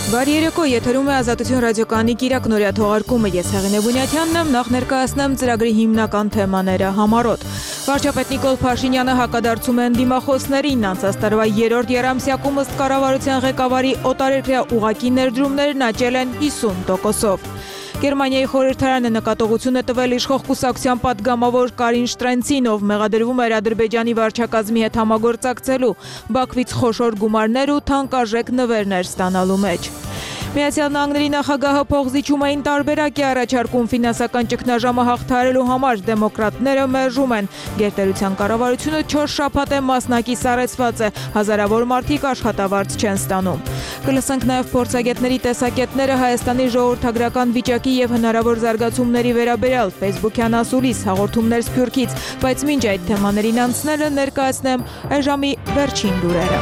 Բարի երեկո, եթերում է Ազատություն ռադիոկայանի կիրակնօրյա թողարկումը։ Ես Հեղինե Բունյաթյանն եմ, նախ ներկայացնեմ ծրագրի հիմնական թեմաները համառոտ։ Վարչապետ Նիկոլ Փաշինյանը հակադարձում է ընդդիմախոսներին, անցած տարվա 3-րդ եռամսյակում ըստ կառավարության ղեկավարի օտարերկրյա ուղղակի ներդրումներն աճել են 50%-ով։ Գերմանիայի խորհրդարանը նկատողություն է տվել իշխող կուսակցության պատգամավոր Կարին Շտրենցին, ով մեղադրվում էր Ադրբեջանի վարչակազմի հետ համագործակցելու, Բաքվից խոշոր գումարներ ու թանկարժեք նվերներ ստանալու մեջ։ Միացյալ Նահանգների նախագահը փողզիջումային տարբերակ է առաջարկում ֆինանսական ճգնաժամը հաղթահարելու համար, դեմոկրատները մերժում են։ Գերտերության կառավարությունը 4 շաբաթ է մասնակի սառեցված է, հազարավոր մարդիկ աշխատավարձ չեն ստանում։ Կլսենք նաև փորձագետների տեսակետները Հայաստանի ժողովրդագրական վիճակի եւ հնարավոր զարգացումների վերաբերյալ, Facebook-յան ասուլիս, հաղորդումներ Սփյուռքից, բայց մինչ այդ թեմաներին անցնելը ներկայացնեմ այս ժամի վերջին լուրերը։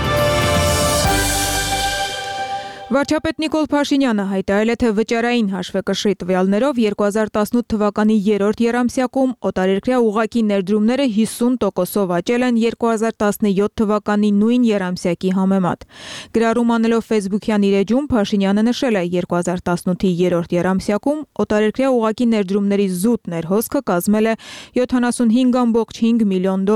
Վարչապետ Նիկոլ Փաշինյանը հայտարարել է, թե վճարային հաշվեկշռի տվյալներով 2018 թվականի 3-րդ եռամսյակում օտարերկրյա ուղղակի ներդրումները 50%-ով աճել են 2017 թվականի նույն եռամսյակի համեմատ։ Գրառում անելով Facebook-յան իր էջում Փաշինյանը նշել է, 2018-ի 3-րդ եռամսյակում օտարերկրյա ուղղակի ներդրումների զուտ ներհոսքը կազմել է $75.5 միլիոն,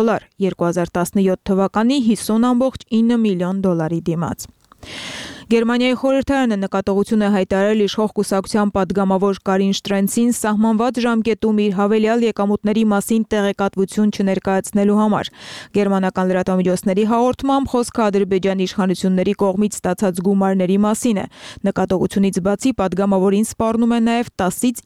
2017 թվականի $50.9 միլիոն դիմաց։ Գերմանիայի խորհրդարանը նկատողություն է հայտարարել իշխող կուսակցության պատգամավոր Կարին Շտրենցին սահմանված ժամկետում իր հավելյալ եկամուտների մասին տեղեկատվություն չներկայացնելու համար։ Գերմանական լրատվամիջոցների հաղորդմամբ խոսքը Ադրբեջանի իշխանությունների կողմից ստացած գումարների մասին է։ Նկատողությունից բացի պատգամավորին սպառնում է նաև 10-ից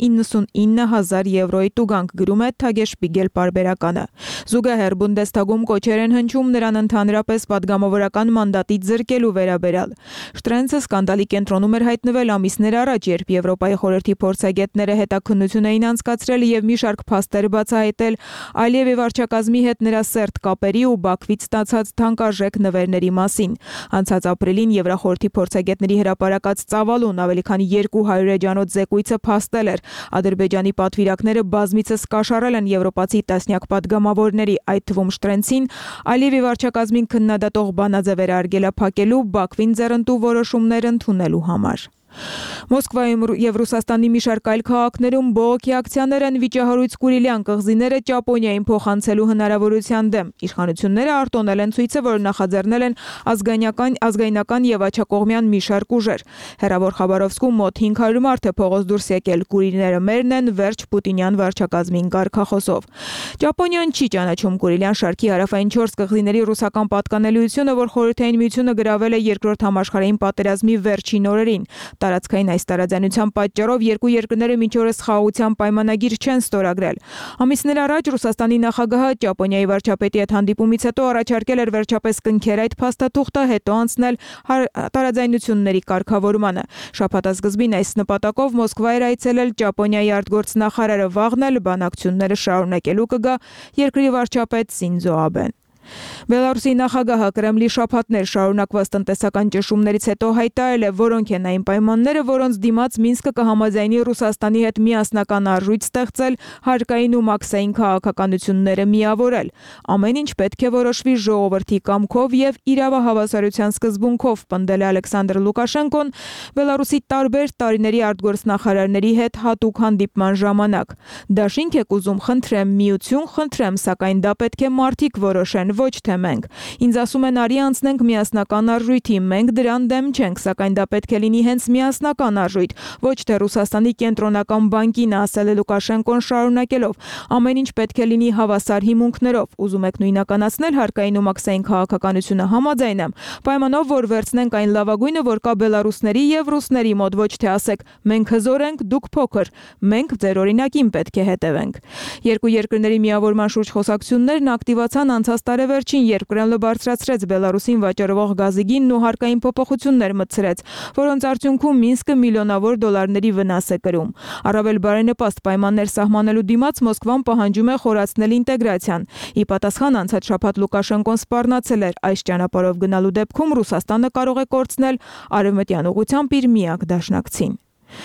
99,000 եվրոյի տուգանք, գրում է Թագեշպիգել պարբերականը։ Զուգահեռ Բունդեսթագում կոչեր են հնչում նրան ընդհանրապես պատգամավորական մանդատից զրկելու վերաբերյալ։ Շտրենցը սկանդալի կենտրոնում էր հայտնվել ամիսներ առաջ, երբ Եվրոպայի խորհրդի փորձագետները հետաքննություն էին անցկացրել եւ մի շարք փաստեր բացահայտել Ալիևի վարչակազմի հետ նրա սերտ կապերի ու Բաքվից ստացած թանկարժեք նվերների մասին։ Անցած ապրիլին Եվրախորհրդի փորձագետների հրապարակած ծավալուն ավելի քան 200 էջանոց զեկույցը փաստել էր։ Ադրբեջանի պատվիրակները բազմիցս կաշառել են եվրոպացի տասնյակ պատգամավորների, այդ թվում Շտրենցին, Ալիևի վարչակազմին քննադատող բանաձևեր արգելափակելու, Բաքվին ձեռնտու որոշումներ ընդունելու համար։ Մոսկվայում եւ Ռուսաստանի մի շարք այլ քաղաքներում բողոքի ակցիաներ են վիճահարույց Կուրիլյան կղզիները Ճապոնիային փոխանցելու հնարավորության դեմ։ Իշխանությունները արտոնել են ցույցը, որ նախաձեռնել են ազգայնական եւ աջակողմյան մի շարք ուժեր։ Հեռավոր Խաբարովսկում մոտ 500 մարդ է փողոց դուրս եկել, կուրիլները մերն են, վերջ Պուտինյան վարչակազմին կարգախոսով։ Ճապոնիան չի ճանաչում Կուրիլյան շարքի հարավային 4 կղզիների ռուսական պատկանելիությունը, որ Խորհրդային Միությունը գրավել է Երկրորդ համաշխարհային պատերազմի վերջին օրերին։ Տարածքային այս տարաձայնության պատճառով երկու երկրները մինչ օրս խաղաղության պայմանագիր չեն ստորագրել։ Ամիսներ առաջ Ռուսաստանի նախագահը Ճապոնիայի վարչապետի հետ հանդիպումից հետո առաջարկել էր վերջապես կնքել այդ փաստաթուղթը, հետո անցնել տարաձայնությունների կարգավորմանը։ Շաբաթասկզբին այս նպատակով Մոսկվա էր այցելել Ճապոնիայի արտգործնախարարը, վաղն էլ բանակցությունները շարունակելու կգա երկրի վարչապետ Սինձո Աբեն։ Բելարուսի նախագահը Կրեմլի շաբաթներ շարունակված տնտեսական ճնշումներից հետո հայտարարել է, որոնք են այն պայմանները, որոնց դիմաց Մինսկը կհամաձայնի Ռուսաստանի հետ միասնական արժույթ ստեղծել, հարկային ու մաքսային քաղաքականությունները միավորել։ Ամեն ինչ պետք է որոշվի ժողովրդի կամքով եւ իրավահավասարության սկզբունքով, պնդել է Ալեքսանդր Լուկաշենկոն Բելարուսի տարբեր տարիների արտգործնախարարների հետ հատուկ հանդիպման ժամանակ։ Դաշինք եք ուզում, խնդրեմ, միություն, խնդրեմ, սակայն դա պետք է մարդիկ որոշեն, ոչ թե մենք։ Ինձ ասում են արի անցնենք միասնական արժույթի, մենք դրան դեմ չենք, սակայն դա պետք է լինի հենց միասնական արժույթ, ոչ թե Ռուսաստանի կենտրոնական բանկին, ասել է Լուկաշենկոն շարունակելով։ Ամեն ինչ պետք է լինի հավասար հիմունքներով։ Ուզում եք նույնականացնել հարկային ու մաքսային քաղաքականությունը, համաձայն եմ, պայմանով որ վերցնենք այն լավագույնը, որ կա բելարուսների եւ ռուսների մոտ, ոչ թե ասեք մենք հզոր ենք, դուք փոքր, մենք ձեր օրինակին պետք է հետևենք։ Երկու երկրների միավորման շուրջ խոսակցություններն ակտիվացան անցած տարեվերջին, երբ Կրեմլը բարձրացրեց Բելարուսին վաճառվող գազի գինն ու հարկային փոփոխություններ մտցրեց, որոնց արդյունքում Մինսկը միլիոնավոր դոլարների վնաս է կրում։ Առավել բարենպաստ պայմաններ սահմանելու դիմաց Մոսկվան պահանջում է խորացնել ինտեգրացիան։ Ի պատասխան անցած շաբաթ Լուկաշենկոն սպառնացել էր, այս ճանապարհով գնալու դեպքում Ռուսաստանը կարող է կորցնել արևմտյան ուղղությամբ իր միակ դաշնակցին։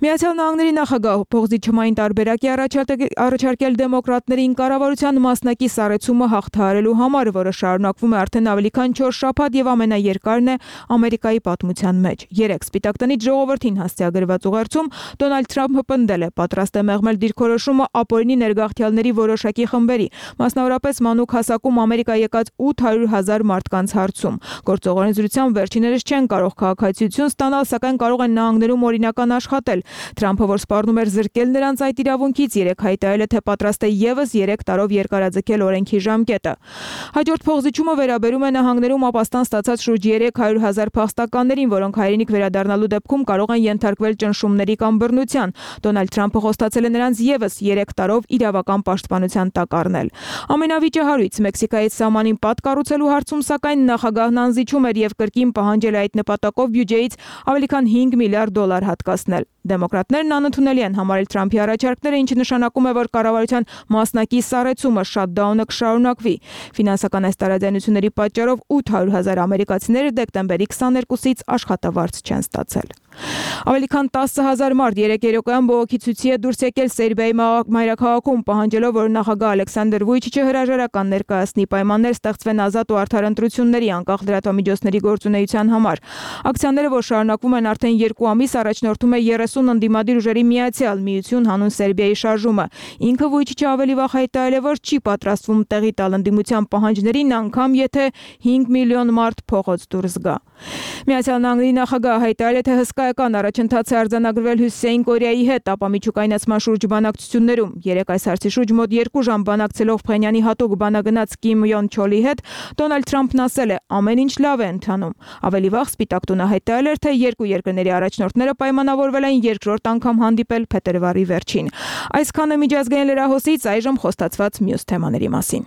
Միացյալ Նահանգների նախագահ փոխզիջումային տարբերակի առաջարկել դեմոկրատներին կառավարության մասնակի սառեցումը հաղթահարելու համար, որը շարունակվում է արդեն ավելի քան 4 շաբաթ եւ ամենաերկարն է Ամերիկայի պատմության մեջ։ 3 Սպիտակ տնից ժողովրդին հասցեագրված ուղերձում Դոնալդ Թրամփը պնդել է պատրաստ է մեղմել դիրքորոշումը ապօրինի ներգաղթյալների որոշակի խմբերի, մասնավորապես մանուկ հասակում Ամերիկա եկած 800,000 մարդկանց հարցում։ Գործողորձությամբ վերջիներս չեն կարող քաղաքացիություն ստանալ, սակայն կարող են նահանգներում օրինական աշխատել։ Թրամփը, որ սպառնում էր զրկել նրանց այդ իրավունքից, երեկ հայտարարել է, թե պատրաստ է եւս 3 տարով երկարաձգել օրենքի ժամկետը։ Հաջորդ փոխզիջումը վերաբերում է նահանգներում ապաստան ստացած շուրջ 300,000 փախստականներին, որոնք հայրենիք վերադառնալու դեպքում կարող են ենթարկվել ճնշումների կամ բռնության։ Դոնալդ Թրամփը խոստացել է նրանց եւս 3 տարով իրավական պաշտպանության տակ առնել։ Ամենավիճահարույց Մեքսիկայից սահմանին պատ կառուցելու հարցում, սակայն նախագահն անզիջում էր եւ կրկին պահանջել այդ նպատակով բյուջեից ավելի քան $5 միլիարդ հատկացնել։ Դեմոկրատներն անընդունելի են համարել Թրամփի առաջարկները, ինչը նշանակում է, որ կառավարության մասնակի սառեցումը շատդաունը կշարունակվի։ Ֆինանսական այս տարաձայնությունների պատճառով 800,000 ամերիկացիներ դեկտեմբերի 22-ից աշխատավարձ չեն ստացել։ Ավելի քան 10,000 մարդ երեկ երեկոյան բողոքի ցույցի է դուրս եկել Սերբիայի մայրաքաղաքում, պահանջելով, որ նախագահ Ալեքսանդր Վուիչիչը հրաժարական ներկայացնի, պայմաններ ստեղծվեն ազատ ու արդար ընտրությունների, անկախ լրատվամիջոցների գործունեության համար։ Ակցիաները, որ շարունակվում են արդեն 2 ամիս, առաջնորդում է 30 ընդդիմադիր ուժերի Միացյալ Միություն հանուն Սերբիայի շարժումը։ Ինքը Վուիչիչը ավելի վաղ հայտարարել է, որ չի պատրաստվում տեղի տալ ընդդիմության պահանջներին, անգամ եթե 5 միլիոն մարդ փողոց դուրս գա։ Միացյալ Նահանգների նախագահը հայտարարել է, թե հսկայական առաջընթաց է արձանագրվել Հյուսիսային Կորեայի հետ ապամիջուկայնացման շուրջ բանակցություններում։ Երեկ այս հարցի շուրջ մոտ 2 ժամ բանակցելով Փխենյանի հատուկ բանագնաց Կիմ Յոն Չոլի հետ, Դոնալդ Թրամփն ասել է, ամեն ինչ լավ է ընթանում։ Ավելի վաղ Սպիտակ տունը հայտարարել էր, թե երկու երկրների առաջնորդները պայմանավորվել են երկրորդ անգամ հանդիպել փետրվարի վերջին։ Այսքանը միջազգային լրահոսից, այժմ խոստացված մյուս թեմաների մասին։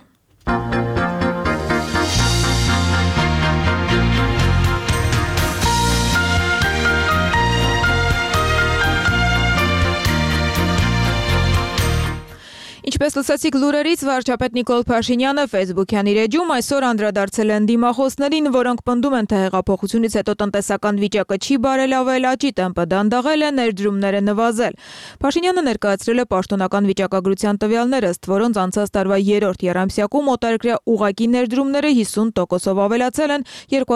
Ինչպես լսեցիք լուրերից, վարչապետ Նիկոլ Փաշինյանը Facebook-յան իր էջում այսօր անդրադարձել է ընդդիմախոսներին, որոնք պնդում են, թե հեղափոխությունից հետո տնտեսական վիճակը չի բարելավել, աճի տեմպը դանդաղել է, ներդրումները նվազել։ Փաշինյանը ներկայացրել է պաշտոնական վիճակագրության տվյալներ, ըստ որոնց անցած տարվա 3-րդ եռամսյակում օտարերկրյա ուղղակի ներդրումները 50%-ով ավելացել են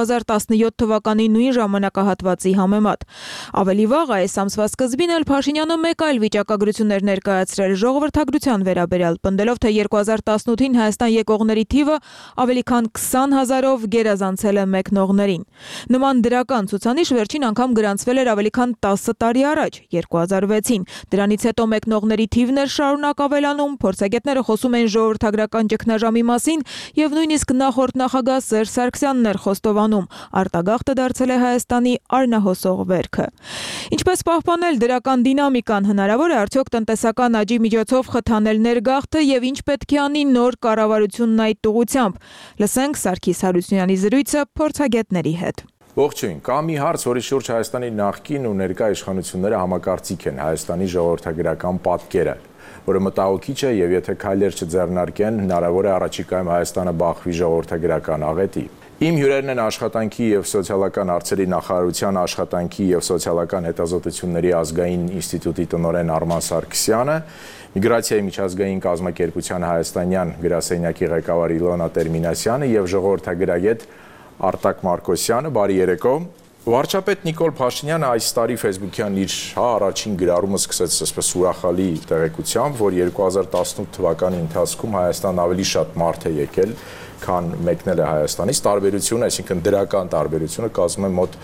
2017 թվականի նույն ժամանակահատվածի համեմատ։ Ավելի վաղ այս ամսվա սկզբին էլ Փաշինյանը մեկ այլ վիճակագրություններ ներկայացրել ժողովրդագրության վերաբերյալ, պնդելով, թե 2018-ին Հայաստան եկողների թիվը ավելի քան 20,000-ով գերազանցել է մեկնողներին։ Նման դրական ցուցանիշ վերջին անգամ գրանցվել էր ավելի քան 10 տարի առաջ, 2006-ին։ Դրանից հետո մեկնողների թիվն էր շարունակ ավելանում, փորձագետները խոսում են ժողովրդագրական ճգնաժամի մասին եւ նույնիսկ նախորդ նախագահ Սերժ Սարգսյանն էր խոստովանում, արտագաղթը դարձել է Հայաստանի արնահոսող վերքը։ Ինչպես պահպանել դրական դինամիկան, հնարավոր է արդյոք տնտեսական աճի միջոցով խթանել ներգաղթը եւ ինչ պետք է անի նոր կառավարությունն այդ ուղղությամբ։ Լսենք Սարգիս Հարությունյանի զրույցը փորձագետների հետ։ Ողջույն, կա մի հարց, որի շուրջ Հայաստանի նախկին ու ներկա իշխանությունները համակարծիք են Հայաստանի ժողովրդագրական պատկերը, որը մտահոգիչ է եւ եթե քայլեր չձեռնարկեն, հնարավոր է առաջիկայում Հայաստանը բախվի ժողովրդագրական աղետի։ Իմ հյուրերն են աշխատանքի եւ սոցիալական հարցերի նախարարության աշխատանքի եւ սոցիալական հետազոտությունների ազգային ինստիտուտի տնօրեն Արման Սարգսյանը, Միգրացիայի միջազգային կազմակերպության հայաստանյան գրասենյակի ղեկավար Իլոնա Տերմինասյանը եւ ժողովրդագրագետ Արտակ Մարկոսյանը, բարի երեկո։ Վարչապետ Նիկոլ Փաշինյանը այս տարի Facebook-յան իր առաջին գրառումը սկսեց այսպես ուրախալի տեղեկությամբ, որ 2018 թվականի ընթացքում Հայաստան ավելի շատ մարդ է եկել, քան մեկնել է Հայաստանից, տարբերությունը, այսինքն դրական տարբերությունը կազմում է մոտ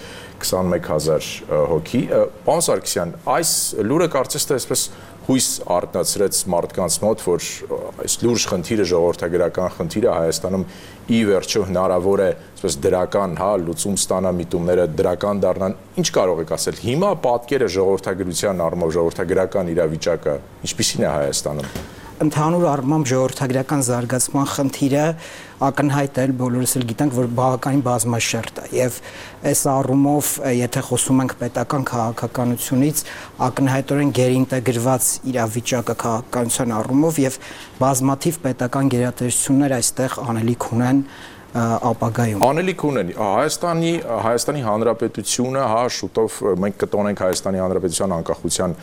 21,000 հոգի։ Պարոն Սարգսյան, այս լուրը կարծես թե այսպես հույս արտնացրեց մարդկանց մոտ, որ այս լուրջ խնդիրը, ժողովրդագրական խնդիրը Հայաստանում ի վերջո հնարավոր է այսպես դրական, լուծում ստանա, միտումները դրական դառնան։ Ինչ կարող եք ասել։ Հիմա պատկերը ժողովրդագրության առումով, ժողովրդագրական իրավիճակը ինչպիսին է Հայաստանում։ Ընդհանուր առմամբ ժողովրդագրական զարգացման խնդիրը ակնհայտ է, բոլորս էլ գիտենք, որ բավականին բազմաշերտ է եւ այս առումով, եթե խոսում ենք պետական քաղաքականությունից, ակնհայտորեն գերինտեգրված իրավիճակը քաղաքականության առումով եւ բազմաթիվ պետական գերատեսչություններ այստեղ անելիք ունեն ապագայում։ Անելիք ունեն Հայաստանի Հանրապետությունը, շուտով մենք կտոնենք Հայաստանի Հանրապետության անկախության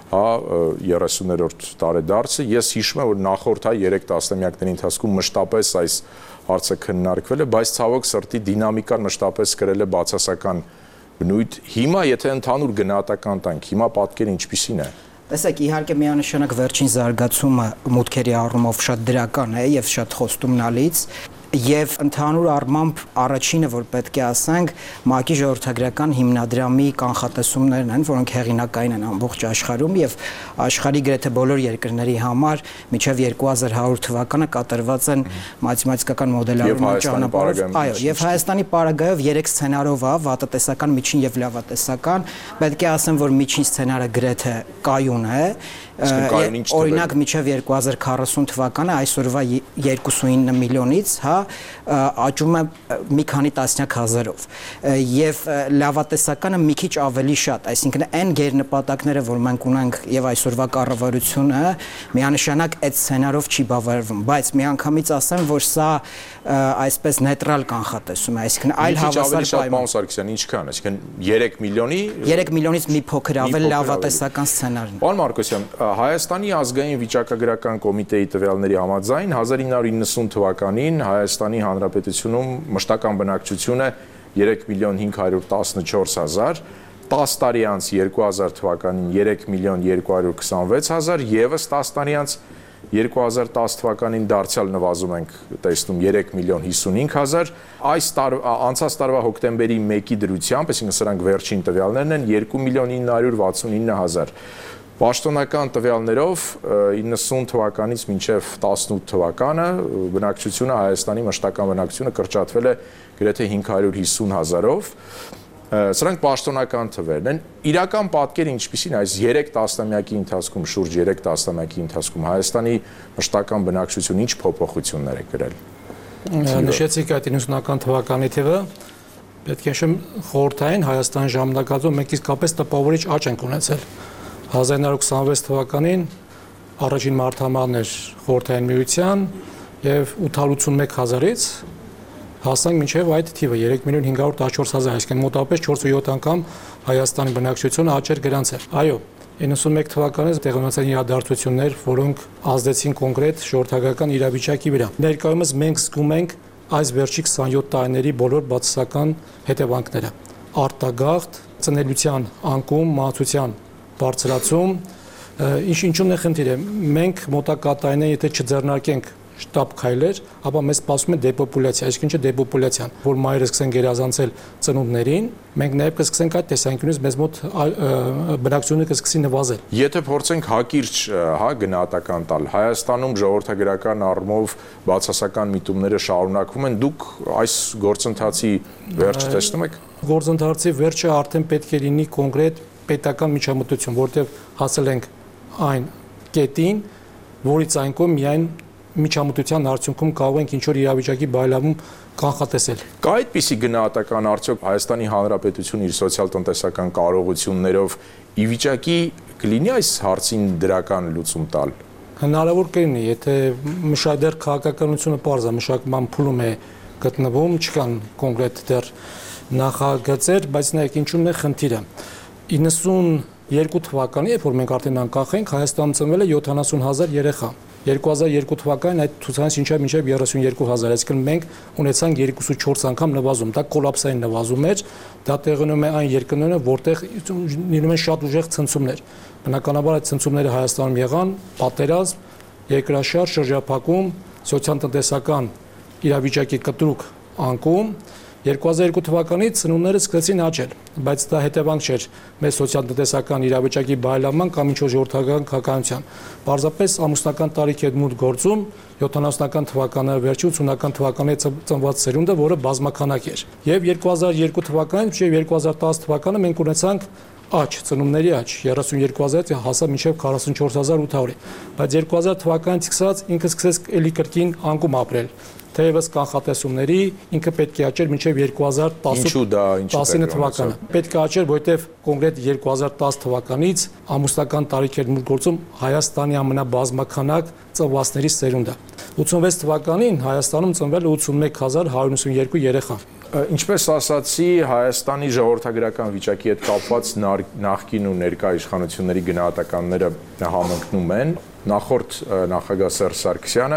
30-րդ տարեդարձը։ Ես հիշում եմ, որ նախորդ 3 տասնամյակների ընթացքում մշտապես այս հարցը քննարկվել է, բայց ցավոք սրտի դինամիկան մշտապես կրել է բացասական բնույթ։ Հիմա եթե ընդհանուր գնահատական տանք, հիմա պատկերը ինչպիսին է։ Տեսեք, իհարկե միանշանակ վերջին զարգացումը մուտքերի առումով շատ դրական է եւ շատ խոստումնալից, եւ ընդհանուր առմամբ առաջինը, որ պետք է ասենք, ՄԱԿ-ի ժողովրդագրական հիմնադրամի կանխատեսումներն են, որոնք հեղինակային են ամբողջ աշխարհում եւ աշխարհի գրեթե բոլոր երկրների համար մինչեւ 2100 թվականը կատարված են մաթեմատիկական մոդելավորման ճանապարհով։ Այո, եւ Հայաստանի պարագայով 3 սցենարով է՝ վատատեսական, միջին եւ լավատեսական։ Պետք է ասեմ, որ միջին սցենարը գրեթե կայուն է։ Օրինակ մինչև 2040 թվականը այսօրվա 29 միլիոնից, աճում է մի քանի տասնյակ հազարով, եւ լավատեսականը մի քիչ ավելի շատ, այսինքն այն գերնպատակները, որ մենք ունենք եւ այսօրվա կառավարությունը միանշանակ այդ սցենարով չի բավարարվում, բայց միանգամից ասեմ, որ սա այսպես նեյտրալ կանխատեսում է, այսինքն այլ հավասար պայման։ Սարգսյան, ինչքան, այսինքն 3 միլիոնից մի փոքր ավել լավատեսական սցենարն է։ Պարոն Մարկոսյան, Հայաստանի ազգային վիճակագրական կոմիտեի տվյալների համաձայն 1990 թվականին Հայաստանի Հանրապետությունում մշտական բնակչությունը 3.514.000, 10 տարի անց 2000 թվականին 3.226.000, եւս 10 տարի անց 2010 թվականին դարձյալ նվազում ենք տեսնում 3.55.000, անցած տարվա հոկտեմբերի 1-ի դրությամբ, այսինքն սրանք վերջին տվյալներն են, 2.969.000։ Պաշտոնական տվյալներով 90 թվականից մինչև 18 թվականը բնակչությունը Հայաստանի մշտական բնակչությունը կրճատվել է գրեթե 550.000-ով։ Սրանք պաշտոնական թվերն են։ Իրական պատկերը ինչպիսին է այս 3 տասնամյակի ընթացքում, շուրջ 3 տասնամյակի ընթացքում Հայաստանի մշտական բնակչությունը ինչ փոփոխություններ է կրել։ Նշեցիք այդ 90-ական թվականի թվը, պետք է նշեմ խորհրդային Հայաստանի ժամանակածում մենք իսկապես տպավորիչ աճ ենք ունեցել։ 1926 թվականին առաջին մարտահրավերն էր խորհրդային միության եւ 881.000-ից հասանք մինչև այդ թիվը 3.514.000, այսինքն մոտավորապես 4-7 անգամ Հայաստանի բնակչությունը աճեր գրանցել։ Այո, 91 թվականից տեղի ունեցան իրադարձություններ, որոնք ազդեցին կոնկրետ ժողովրդական իրավիճակի վրա։ Ներկայումս մենք զգում ենք այս վերջի 27 տարիների բոլոր բացասական հետևանքները։ Արտագաղթ, ծնելիության անկում, մահացության բարձրացում, ինչու՞մն է խնդիրը։ Մենք մոտակա տարիներին եթե չձեռնարկենք շտապ քայլեր, ապա մեզ սպասում է դեպոպուլյացիա, այսինքն չէ դեպոպուլյացիան, որ մայրը սկսեն գերազանցել ծնունդներին, մենք նաև կսկսենք այդ տեսանկյունից մեզ մոտ բնակչությունը կսկսի նվազել։ Եթե փորձենք հակիրճ, գնահատական տալ, Հայաստանում ժողովրդագրական առումով բացասական միտումները շարունակվում են, դուք այս գործընթացի վերջը տեսնում եք։ Գործընթացի վերջը արդեն պետք է լինի կոնկրետ պետական միջամտություն, որտեղ հասել ենք այն կետին, որից այն կողմ միայն միջամտության արդյունքում կարող ենք ինչ-որ իրավիճակի բարելավում կանխատեսել։ Կա այդպիսի գնահատական արդյոք Հայաստանի Հանրապետությունը իր սոցիալ-տնտեսական կարողություններով ի վիճակի կլինի այս հարցին դրական լուծում տալ։ Հնարավոր կլինի, եթե մշակդեր քաղաքականությունը պարզ է, մշակման փուլում է գտնվում, չկան կոնկրետ դեռ նախագծեր, բայց նայեք ինչու՞մն է խնդիրը։ 92 թվականին, երբ որ մենք արդեն անկախ ենք, Հայաստանում ծնվել է 70,000 երեխա։ 2002 թվականին այդ ցուցանիշը մինչև 32,000, այսինքն մենք ունեցանք 2.4 անգամ նվազում, դա կոլապսային նվազում էր, դա տեղնում է այն երկրներում, որտեղ լինում են շատ ուժեղ ցնցումներ։ Բնականաբար այդ ցնցումները Հայաստանում եղան, պատերազմ, երկրաշարժ, շրջափակում, սոցիալ-տնտեսական իրավիճակի կտրուկ անկում։ 2002 թվականից ծնունդները սկսեցին աճել, բայց դա հետևանք չէր մեր սոցիալ-տնտեսական իրավիճակի բարելավման կամ ինչ-որ ժողովրդական քաղաքականության։ Պարզապես ամուսնական տարիքի հետ մուտք գործում 70-ական թվականը վերջի 80-ական թվականի ծնված սերունդը, որը բազմաքանակ էր։ Եվ 2002 թվականից մինչև 2010 թվականը մենք ունեցանք աճ, ծնումների աճ 32,000 հասավ մինչև 44,800-ի, բայց 2000 թվականից սկսած ինքը սկսեց էլի կրկին անկում ապրել։ Թեևս կանխատեսումների ինքը պետք է աճեր մինչև 2019 թվականը։ Պետք է աճեր, որովհետև կոնկրետ 2010 թվականից ամուսնական տարիքեր մուտք գործում Հայաստանի ամենաբազմականակ ծնվածների սերունդը։ 86 թվականին Հայաստանում ծնվել 81192 երեխա։ Ինչպես ասացի, Հայաստանի ժողովրդագրական վիճակի հետ կապված նախկին ու ներկա իշխանությունների գնահատականները համընկնում են։ Նախորդ նախագահ Սերժ Սարգսյանը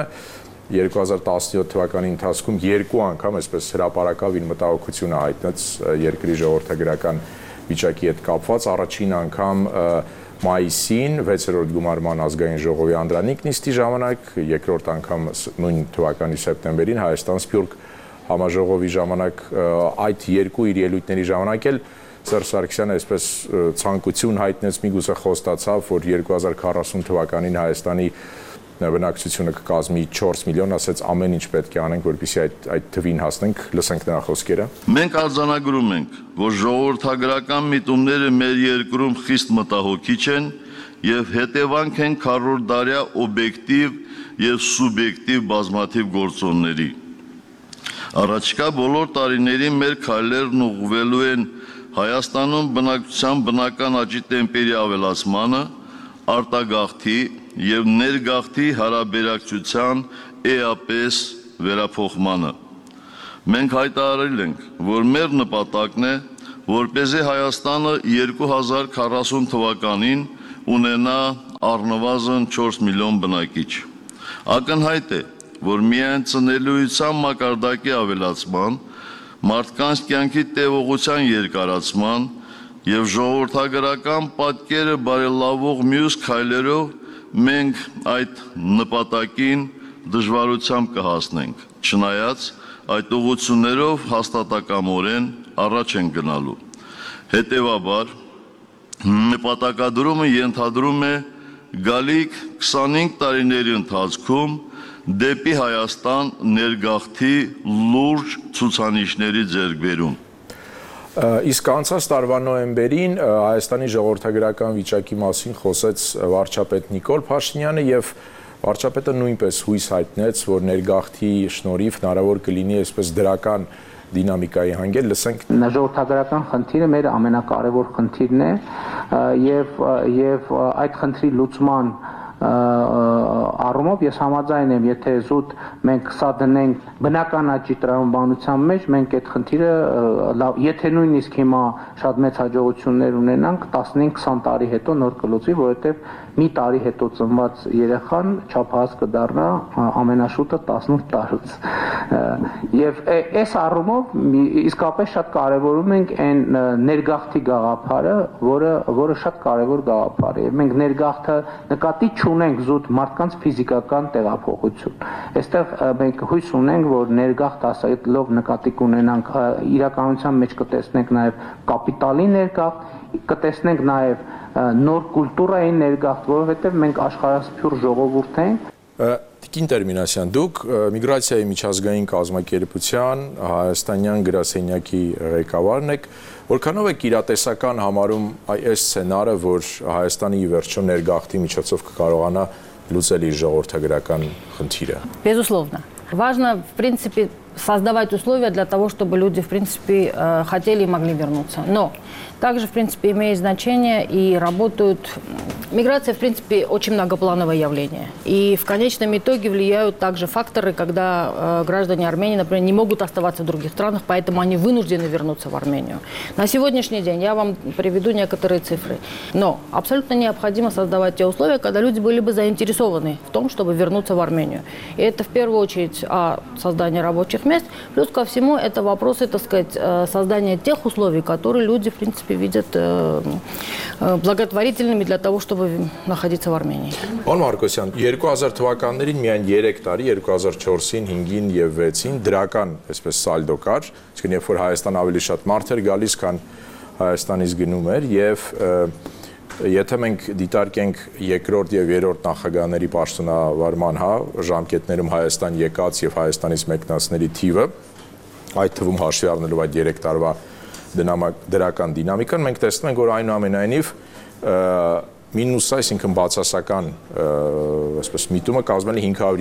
2017 թվականի ընթացքում երկու անգամ այսպես հրապարակավ իր մտահոգությունը հայտնեց երկրի ժողովրդագրական վիճակի հետ կապված, առաջին անգամ մայիսին 6-րդ գումարման ազգային ժողովի անդրանիկ նիստի ժամանակ, երկրորդ անգամ նույն թվականի սեպտեմբերին Հայաստան-Սփյուռք համաժողովի ժամանակ, այդ երկու իր ելույթների ժամանակ էլ Սերժ Սարգսյանը այսպես ցանկություն հայտնեց, միգուցե խոստացավ, որ 2040 թվականին Հայաստանի բնակչությունը կկազմի 4 միլիոն, ասեց ամեն ինչ պետք է անենք, որպեսզի այդ թվին հասնենք, լսենք նրա խոսքերը։ Մենք արձանագրում ենք, որ ժողովրդագրական միտումները մեր երկրում խիստ մտահոգիչ են եւ հետևանք են քառորդդարյա օբյեկտիվ եւ սուբյեկտիվ բազմաթիվ գործոնների։ Առաջիկա բոլոր տարիներին մեր քայլերն ուղղվելու են Հայաստանում բնակչության բնական աճի տեմպերի ավելացմանը, արտագաղթի եւ ներգաղթի հարաբերակցության էապես վերափոխմանը։ Մենք հայտարարել ենք, որ մեր նպատակն է, որպեսզի Հայաստանը 2040 թվականին ունենա առնվազն 4 միլիոն բնակիչ։ Ակնհայտ է, որ միայն ծնելիության մակարդակի ավելացման, մարդկանց կյանքի տևողության երկարացման եւ ժողովրդագրական պատկերը բարելավող մյուս քայլերով մենք այդ նպատակին դժվարությամբ կհասնենք, չնայած այդ ուղղություններով հաստատակամորեն առաջ են գնալու։ Հետևաբար, նպատակադրումը ենթադրում է գալիք 25 տարիների ընթացքում դեպի Հայաստան ներգաղթի լուրջ ցուցանիշների ձեռքբերում։ Իսկ անցած տարվա նոյեմբերին Հայաստանի ժողովրդագրական վիճակի մասին խոսեց վարչապետ Նիկոլ Փաշինյանը եւ վարչապետը նույնպես հույս հայտնեց, որ ներգաղթի շնորհիվ հնարավոր կլինի այսպես դրական դինամիկայի հանգել, լսենք։ Ժողովրդագրական խնդիրը մեր ամենակարևոր խնդիրն է եւ այդ խնդրի լուծման առումով ես համաձայն եմ, եթե զուտ մենք սա դնենք բնական աճի տրամաբանության մեջ, մենք այդ խնդիրը եթե նույնիսկ հիմա շատ մեծ հաջողություններ ունենանք, 15-20 տարի հետո նոր կլուծվի, որովհետև մի տարի հետո ծնված երեխան չափահաս կդառնա ամենաշուտը 18 տարուց։ Եվ այս առումով իսկապես շատ կարևորում ենք այն ներգաղթի գաղափարը, որը շատ կարևոր գաղափար է։ Մենք ներգաղթը նկատի չունենք զուտ մարդկանց ֆիզիկական տեղափոխություն։ Այստեղ մենք հույս ունենք, որ ներգաղթ ասելով նկատի կունենանք իրականության մեջ կտեսնենք նաև կապիտալի ներգաղթ, կտեսնենք նաև նոր կուլտուրայի ներգաղթ, որովհետև մենք աշխարհասփյուռ ժողովուրդ ենք։ Տիկին Տերմինասյան, դուք միգրացիայի միջազգային կազմակերպության հայաստանյան գրասենյակի ղեկավարն եք, որքանով եք իրատեսական համարում այս սցենարը, որ Հայաստանի ի վերջո ներգաղթի միջոցով կկարողանա լուծել իր ժողովրդագրական խնդիրը։ Безусловно. Важно, в принципе, создавать условия для того, чтобы люди, в принципе, хотели и могли вернуться. Но также, в принципе, имеет значение и работают... Миграция, в принципе, очень многоплановое явление. И в конечном итоге влияют также факторы, когда граждане Армении, например, не могут оставаться в других странах, поэтому они вынуждены вернуться в Армению. На сегодняшний день я вам приведу некоторые цифры. Но абсолютно необходимо создавать те условия, когда люди были бы заинтересованы в том, чтобы вернуться в Армению. И это в первую очередь создание рабочих мест, плюс ко всему это вопросы, так сказать, создания тех условий, которые люди, в принципе, видят благотворительными для того, чтобы находиться в Армении. Պարոն Մարկոսյան, 2000 թվականներին միայն 3 տարի, 2004-ին, 5-ին եւ 6-ին դրական, այսպես սալդո կար, այսինքն երբ որ Հայաստան ավելի շատ մարդ էր գալիս, քան Հայաստանից գնում էր եւ եթե մենք դիտարկենք երկրորդ եւ երրորդ նախագահների պաշտոնավարման ժամկետներում Հայաստան եկած եւ Հայաստանից մեկնածների թիվը, այդ թվում հաշվի առնելով այդ 3 տարվա դրական դինամիկան, մենք տեսնում ենք, որ այնուամենայնիվ մինուս, այսինքն բացասական այսպես միտումը կազմել է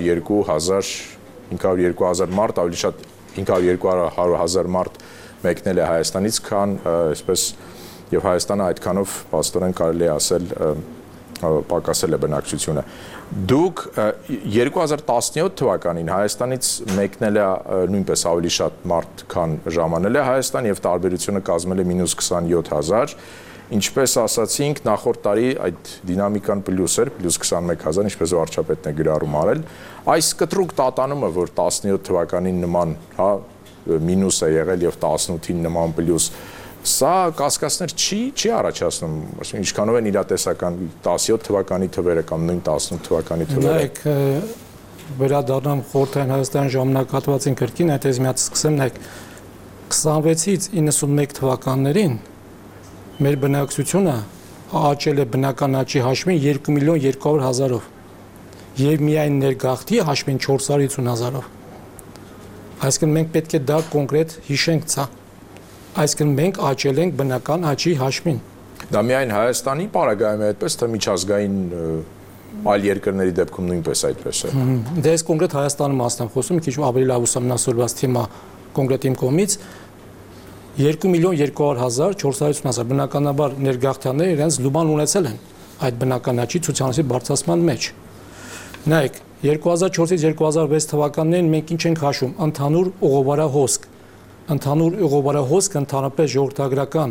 502,000 մարդ, ավելի շատ 502,000 մարդ մեկնել է Հայաստանից, քան այսպես եւ Հայաստանը այդքանով պաստորեն կարելի է ասել պակասել է բնակչությունը։ Դուք 2017 թվականին Հայաստանից մեկնել է նույնպես ավելի շատ մարդ, քան ժամանել է Հայաստան եւ տարբերությունը կազմել է -27,000, ինչպես ասացինք, նախորդ տարի այդ դինամիկան պլյուս էր, +21,000, ինչպես վարչապետն է գրառում արել։ Այս կտրուկ տատանումը, որ 17 թվականին նման, հա, մինուս է եղել եւ 18-ին նման պլյուս, սա կասկածներ չի առաջացնում, ինչքանով են իրատեսական 17 թվականի թվերը կամ նույն 18 թվականի թվերը։ Նայեք, վերադառնամ խորհրդային Հայաստան ժամանակահատվածին կրկին, այդպես միած սկսեմ, նայեք, 26-ից 91 թվականներին մեր բնակչությունը աճել է բնական աճի հաշվին 2,200,000-ով եւ միայն ներգաղթի հաշվին 450,000-ով։ Այսինքն մենք պետք է դա կոնկրետ հիշենք ցա։ Այսինքն մենք աճել ենք բնական աճի հաշվին։ Դա միայն Հայաստանի պարագայում է այդպես, թե միջազգային այլ երկրների դեպքում նույնպես այդպես է։ Դե այս կոնկրետ Հայաստանի մասն եմ խոսում, քիչ ավելի լավ ուսումնասիրված թեմա կոնկրետ իմ կողմից 2,200,000-450,000 բնականաբար ներգաղթյալները իրենց լուման ունեցել են այդ բնական աճի ցուցանիշի բարձրացման մեջ։ Նայեք, 2004-ից 2006 թվականներին մենք ինչ ենք հաշվում, ընդհանուր օղովարահոսք։ Ընդհանուր օղովարահոսքը ընդհանրապես ժողովրդագրական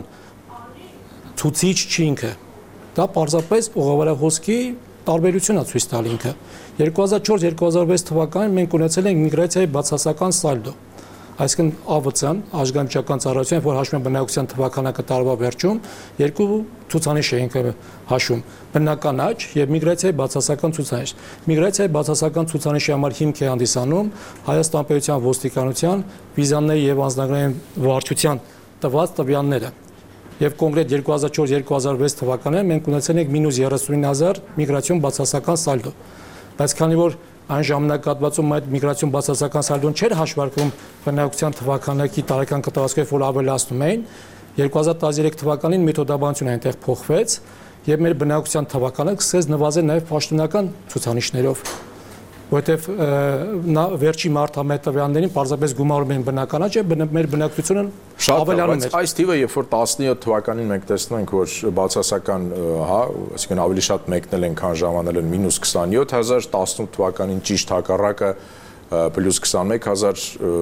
ցուցիչ չի ինքը։ Դա պարզապես օղովարահոսքի տարբերությունն է ցույց տալ ինքը։ 2004-2006 թվականին մենք ունեցել ենք միգրացիայի բացասական սալդո։ Այսինքն ԱՎՑ-ն, Ազգամիջական ծառայությունը, որ հաշվում է բնակչության թվականակը տարվա վերջում, երկու ցուցանիշ է ինքը հաշվում՝ բնական աճ եւ միգրացիայի բացասական ցուցանիշ։ Միգրացիայի բացասական ցուցանիշի համար հիմք է հանդիսանում Հայաստան պետության ոստիկանության, վիզաների եւ անձնագրային վարչության տված տվյալները։ Եվ կոնկրետ 2004-2006 թվականներին մենք ունեցել ենք -39,000 միգրացիոն բացասական սալդո։ Բայց քանի որ այն ժամանակահատվածում այդ միգրացիոն բացասական սալդոն չէր հաշվարկվում բնակչության թվականակի տարեկան կտրվածքով, որ ավելացնում էին, 2013 թվականին մեթոդաբանությունը այնտեղ փոխվեց եւ մեր բնակչության թվականը սկսեց նվազել նաեւ պաշտոնական ցուցանիշներով, որտեղ վերջի մարտահամետ տվյալներին պարզապես գումարում են բնական աճը, մեր բնակչությունը ավելանում էր։ Այս թիվը, երբ որ 17 թվականին մենք տեսնում ենք, որ բացասական, հա, այսինքն ավելի շատ մեկնել են, քան ժամանել են -27,000, 18 թվականին ճիշտ հակառակը +21,000,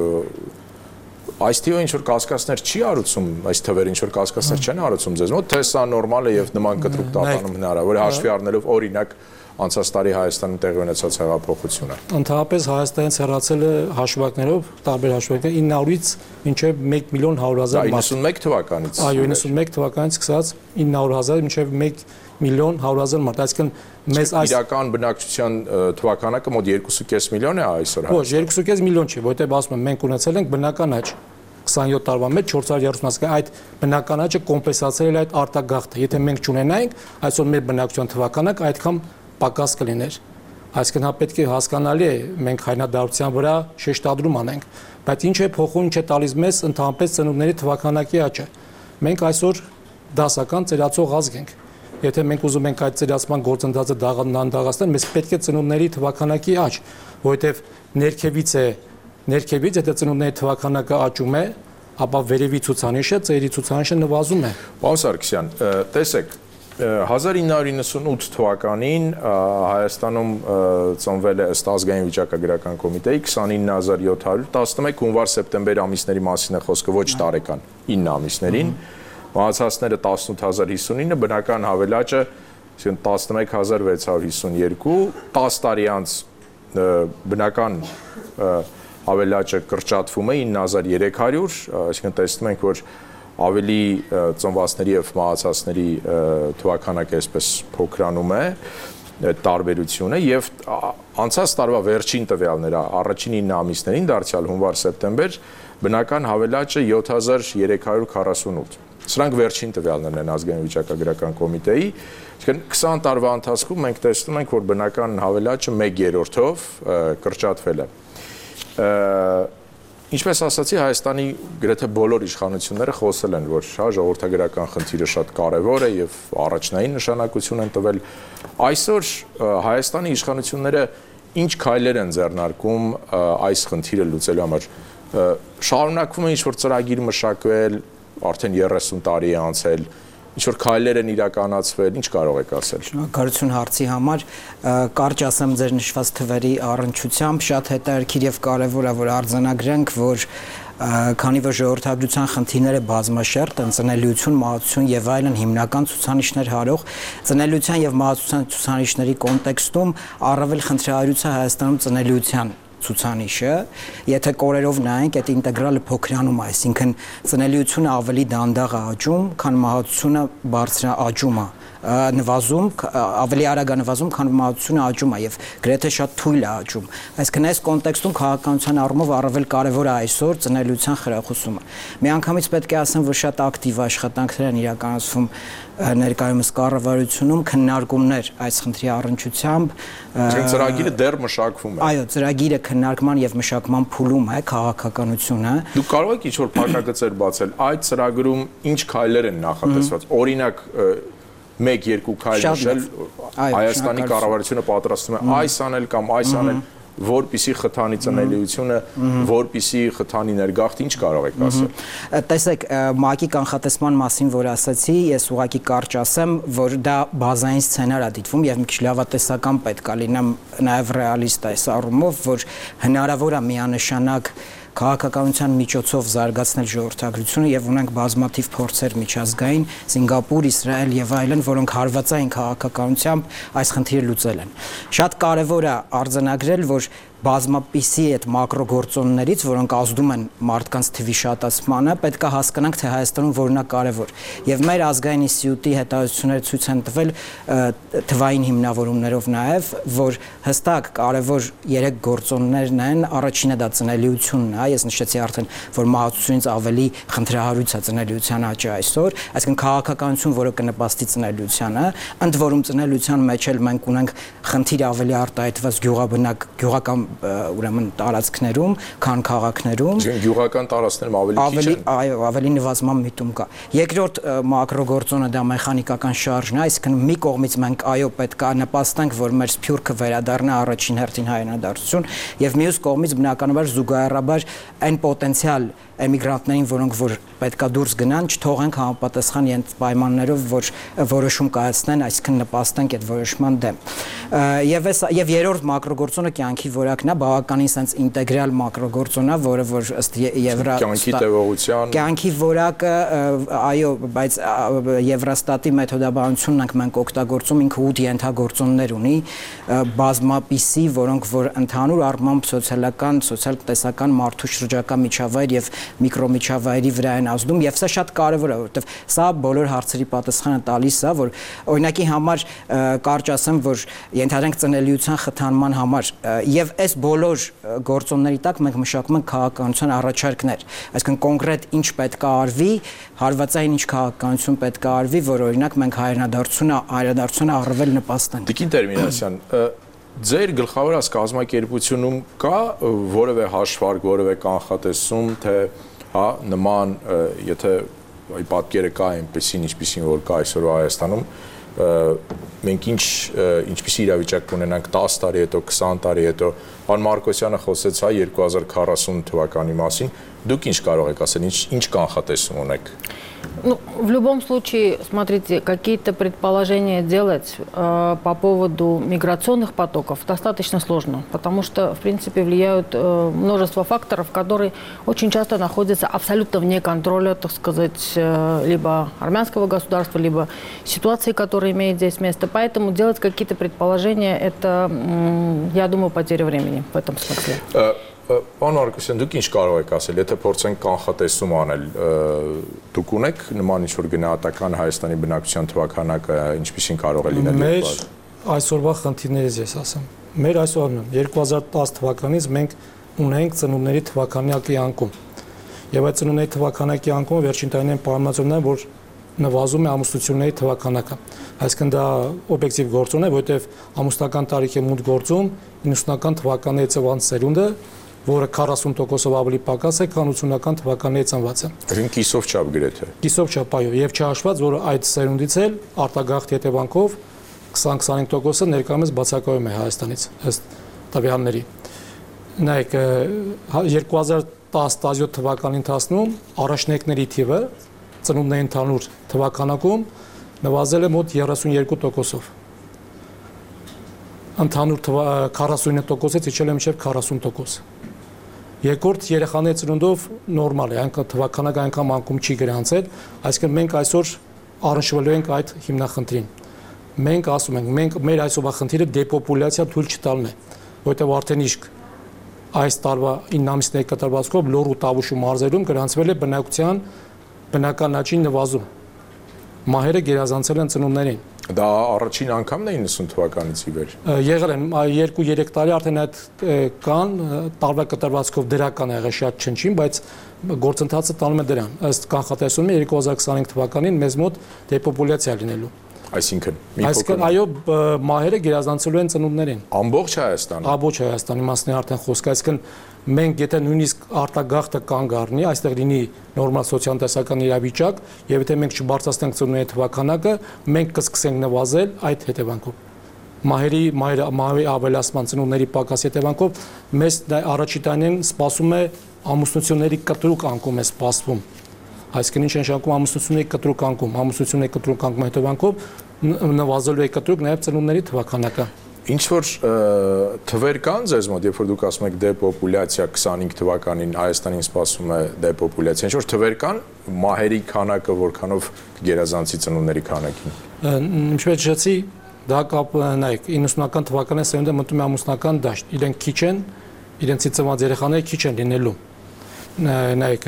այս թիվը ինչ որ կասկածներ չի արուցում, այս թվերը ինչ որ կասկածներ չեն արուցում ձեզ մոտ, թե սա նորմալ է եւ նման կտրուկ տատանում հնարավոր է հաշվի առնելով օրինակ անցած տարի Հայաստանում տեղի ունեցած հեղափոխությունը։ Ընդհանրապես Հայաստանից հեռացել է հաշվարկներով, տարբեր հաշվարկներ 900-ից մինչև 1,100,000 մարդ։ 91 թվականից։ Այո, 91 թվականից սկսած 900,000 մինչև 1,100,000 մարդ։ Այսինքն մեզ այս իրական բնակչության թվականակը մոտ 2.5 միլիոն է այսօր։ Ոչ, 2.5 միլիոն չի, որտեղ ասում եմ մենք ունեցել ենք բնական աճ 27 տարվա մեջ 430,000, այդ բնական աճը կոմպենսացրել է այդ արտագաղթը։ Եթե մենք չունենայինք, այսօր մեր բնակչության թվականակը այդքան պակաս կլիներ։ Այսինքն հա պետք է հասկանալի է մենք հայնադարձության վրա շեշտադրում անենք, բայց ինչ է փոխում, ինչ է տալիս մեզ ընդհանրապես ծնունդների թվականակի աճը։ Մենք այսօր դասական ծերացող ազգ ենք։ Եթե մենք ուզում ենք այդ ծերացման գործընթացը դանդաղացնել, մեզ պետք է ծնունդների թվականակի աճ, որովհետև ներքևից եթե ծնունդների թվականակը աճում է, ապա վերևի ցուցանիշը, ծերի ցուցանիշը նվազում է։ Պարոն Սարգսյան, տեսեք, 1998 թվականին Հայաստանում ծնվել է ըստ ազգային վիճակագրական կոմիտեի 29700, 11 հունվար-սեպտեմբեր ամիսների մասին է խոսքը, ոչ տարեկան, 9 ամիսներին, մահացածները 18059, բնական հավելաճը 11652, 10 տարի անց բնական հավելաճը կրճատվում է 9300, այսինքն տեսնում ենք, որ ավելի ծնվածների եւ մահացածների թվականակը այսպես փոքրանում է տարբերությունը եւ անցած տարվա վերջին տվյալները առաջին 9 ամիսներին դարձյալ հունվար-սեպտեմբեր բնական հավելաճը 7348 սրանք վերջին տվյալներն են ազգային վիճակագրական կոմիտեի այսինքն 20 տարվա ընթացքում մենք տեսնում ենք որ բնական հավելաճը 1/3-ով կրճատվել է Ինչպես ասացի, Հայաստանի գրեթե բոլոր իշխանությունները խոսել են, որ ժողովրդագրական խնդիրը շատ կարևոր է եւ առաջնային նշանակություն են տվել։ Այսօր Հայաստանի իշխանությունները ինչ քայլեր են ձեռնարկում այս խնդիրը լուծելու համար։ Շարունակվում է ինչ-որ ծրագիր մշակվել, արդեն 30 տարի է անցել, ինչ-որ քայլեր են իրականացվել, ինչ կարող եք ասել։ Շնորհակալություն հարցի համար, կարճ ասեմ ձեր նշված թվերի առնչությամբ, շատ հետաքրքիր եւ կարեւոր է, որ արձանագրենք, որ քանի որ ժողովրդագրության խնդիրները բազմաշերտ են, ծնելիություն, մահացություն եւ այլն հիմնական ցուցանիշներ հարող, ծնելիության եւ մահացության ցուցանիշների կոնտեքստում առավել խնդրահարույց է Հայաստանում ծնելիության ցուցանիշը, եթե կորերով նայենք, այդ ինտեգրալը փոքրանում է, այսինքն ծնելիությունը ավելի դանդաղ է աճում, քան մահացությունը բարձր աճում է, նվազում, ավելի արագ է նվազում, քան մահացությունը աճում է եւ գրեթե շատ թույլ է աճում։ Այսինքն այս կոնտեքստում քաղաքականության առումով առավել կարեւոր է այսօր ծնելիության խրախուսումը։ Միանգամից պետք է ասեմ, որ շատ ակտիվ աշխատանքներ են իրականացվում ներկայումս կառավարությունում, քննարկումներ այս խնդրի առնչությամբ։ Ծրագիրը դեռ մշակվում է։ Այո, ծրագիրը քննարկման եւ մշակման փուլում է քաղաքականությունը։ Դուք կարող եք ինչ-որ փակագծեր բացել, այդ ծրագրում ինչ քայլեր են նախատեսված։ Օրինակ, 1-2 քայլ նշել, Հայաստանի կառավարությունը պատրաստվում է այս անել կամ այս անել, որպիսի խթանի ծնելիությունը, որպիսի խթանի ներգաղթ, ինչ կարող եք ասել։ Տեսեք, ՄԱԿ-ի կանխատեսման մասին, որ ասացի, ես ուղղակի կարճ ասեմ, որ դա բազային սցենար է դիտվում եւ մի քիչ լավատեսական պետք է լինեմ, նաեւ ռեալիստ այս առումով, որ հնարավոր է միանշանակ քաղաքականության միջոցով զարգացնել ժողովրդագրությունը եւ ունենք բազմաթիվ փորձեր միջազգային, Սինգապուր, Իսրայել եւ այլն, որոնք հարվածային քաղաքականությամբ այս խնդիրը լուծել են։ Շատ կարեւոր է արձանագրել, որ բազմապիսի այդ մակրոգործոններից, որոնք ազդում են մարդկանց թվի շատացմանը, պետք է հասկանանք, թե Հայաստանում որն է կարևոր։ Եվ մեր ազգային ինստիտուտի հետազոտությունները ցույց են տվել թվային հիմնավորումներով նաև, որ հստակ կարևոր 3 գործոններն են, առաջինը դա ծնելիությունն է, ես նշեցի արդեն, որ մահացությունից ավելի խնդրահարույց է ծնելիության աճը այսօր, այսինքն քաղաքականություն, որը կնպաստի ծնելիությանը, ընդ որում ծնելիության մեջ էլ մենք ունենք խնդիր ավելի արտահայտված գյուղական ուրեմն տարածքներում, քան քաղաքներում։ Գյուղական տարածքներում ավելի քիչ են։ Այո, ավելի նվազման միտում կա։ Երկրորդ մակրոգործոնը դա մեխանիկական շարժն է, այսինքն մի կողմից մենք այո պետք է նպաստենք, որ մեր սփյուռքը վերադառնա առաջին հերթին հայրենադարձություն, եւ մյուս կողմից բնականաբար զուգահեռաբար այն պոտենցիալ էմիգրանտներին, որոնք որ պետքա դուրս գնան, չթողենք համապատասխան պայմաններով, որ որոշում կայացնեն, այսինքն նպաստենք այդ որոշման դեմ։ Եվ երրորդ մակրոգործոնը կյանքի որակն է, բավականին sense ինտեգրալ մակրոգործոն է, որը որ ըստ կյանքի տևողության կյանքի որակը, այո, բայց Եվրոստատի մեթոդաբանությունն ենք օգտագործում, ինքը 8 ենթագործոններ ունի, բազմապիսի, որոնք որ ընդհանուր առմամբ սոցիալական, սոցիալ-տնտեսական մարդու շրջակա միջավայր եւ միկրոմիջավայրի վրա են ազդում եւ սա շատ կարեւոր է, որովհետեւ սա բոլոր հարցերի պատասխանը տալիս է, որ օրինակի համար կարճ ասեմ, որ ենթադրենք ծնելիության խթանման համար եւ այս բոլոր գործոնների տակ մենք մշակում ենք քաղաքականության առաջարկներ, այսինքն կոնկրետ ինչ պետք է արվի, հարվածային ինչ քաղաքականություն պետք է արվի, որ օրինակ մենք հայրենադարձությունը առավել նպաստենք։ Տիկին Տերմինասյան, ձեր գլխավորած կազմակերպությունում կա որևէ հաշվարկ, որևէ կանխատեսում, թե հա նման, եթե պատկերը կա այնպեսին, ինչպեսին որ կա այսօրվա Հայաստանում, մենք ինչպիսի իրավիճակ կունենանք 10 տարի հետո, 20 տարի հետո, պարոն Մարկոսյանը խոսեց հա 2040 թվականի մասին, դուք ինչ կարող եք ասել, ինչ կանխատեսում ունեք։ Ну, в любом случае, смотрите, какие-то предположения делать по поводу миграционных потоков достаточно сложно, потому что, в принципе, влияют множество факторов, которые очень часто находятся абсолютно вне контроля, так сказать, либо армянского государства, либо ситуации, которая имеет здесь место. Поэтому делать какие-то предположения, это, я думаю, потеря времени в этом смысле. Պարոն Մարկոսյան, դուք ինչ կարող եք ասել, եթե փորձենք կանխատեսում անել, դուք ունեք նման ինչ-որ գնահատական Հայաստանի բնակչության թվականակը, ինչպիսին կարող է լինել։ Մեր այսօրվա խնդիրներից ես ասեմ։ Մեր այսօրն 2010 թվականից մենք ունենք ծնունդների թվականակի անկում։ Եվ այդ ծնունդների թվականակի անկումը վերջին տարիներին պարունակում է, որ նվազում է ամուսնությունների թվականակը։ Այսինքն դա օբյեկտիվ գործոն է, որովհետև ամուսնական տարիքի մուտք գործում 90-ական թվականներից անց սերունդը որը 40%-ով ավելի պակաս է, քան 80-ական թվականների ծնված է։ Այսինքն կիսով չափ գրեթե։ Կիսով չափ, այո, եւ չհաշված, որ այդ սերունդից էլ արտագաղթի հետևանքով 20-25%-ը ներկայումս բացակայում է Հայաստանից ըստ տվյալների։ Նայեք, 2010-17 թվականի ընթացքում առաջնեկների թիվը ծնունդների ընդհանուր թվականակում նվազել է մոտ 32%-ով։ Ընդհանուր 49%-ից իջել է մինչև 40%։ Երկրորդ երեխաների ծնունդով նորմալ է, այնքան թվականական անգամ անկում չի գրանցել, այսինքն մենք այսօր առնչվելու ենք այդ հիմնախնդրին։ Մենք ասում ենք, մեր այսօրվա խնդիրը դեպոպուլյացիա թույլ չտալն է, որովհետև արդեն իսկ այս տարվա 9 ամիսների կտրվածքով լոռու Տավուշ ու մարզերում գրանցվել է բնակության բնական աճի նվազում։ Մահերը գերազանցել են ծնունդներին։ Դա առաջին անգամն է 90 թվականից ի վեր։ Եղել են 2-3 տարի արդեն այդ կան տարվա կտրվածքով դրական եղել շատ չնչին, բայց գործընթացը տանում է դրան։ Ըստ կանխատեսումի 2025 թվականին մեզ մոտ դեպոպուլյացիա լինելու։ Այսինքն այո, մահերը գերազանցելու են ծնունդներին։ Ամբողջ Հայաստանը։ Ամբողջ Հայաստանի մասն է արդեն խոսքը, այսինքն մենք եթե նույնիսկ արտագաղթը կանգ առնի, այստեղ լինի նորմալ սոցիալ-տնտեսական իրավիճակ, եւ եթե մենք չբարձրացնենք ծնունդների թվականակը, մենք կսկսենք նվազել այդ հետևանքով։ Մահերի ավելացման ծնունդների պակաս հետևանքով մեզ առաջի տարին սպասում է ամուսնությունների կտրուկ անկում է սպասվում։ Այսինքն ինչ նշանակում ամուսնությունների կտրուկ անկում, ամուսնությունների կտրուկ անկում հետևանքով նվազելու է կտրուկ նաև ծնունդների թվականակը։ Ինչ որ թվեր կան ձեզ մոտ, երբ որ դուք ասում եք դեպոպուլյացիա 25 թվականին Հայաստանին սպասում է դեպոպուլյացիա, ինչ որ թվեր կան մահերի քանակը որքանով գերազանցի ծնունդների քանակին։ Ինչպես ասացի, դա կապ նայեք 90-ական թվականին սերունդը մտնում է ամուսնական դաշտ, իրենք քիչ են, իրենցից ծնված երեխաները քիչ են լինելու։ Նայեք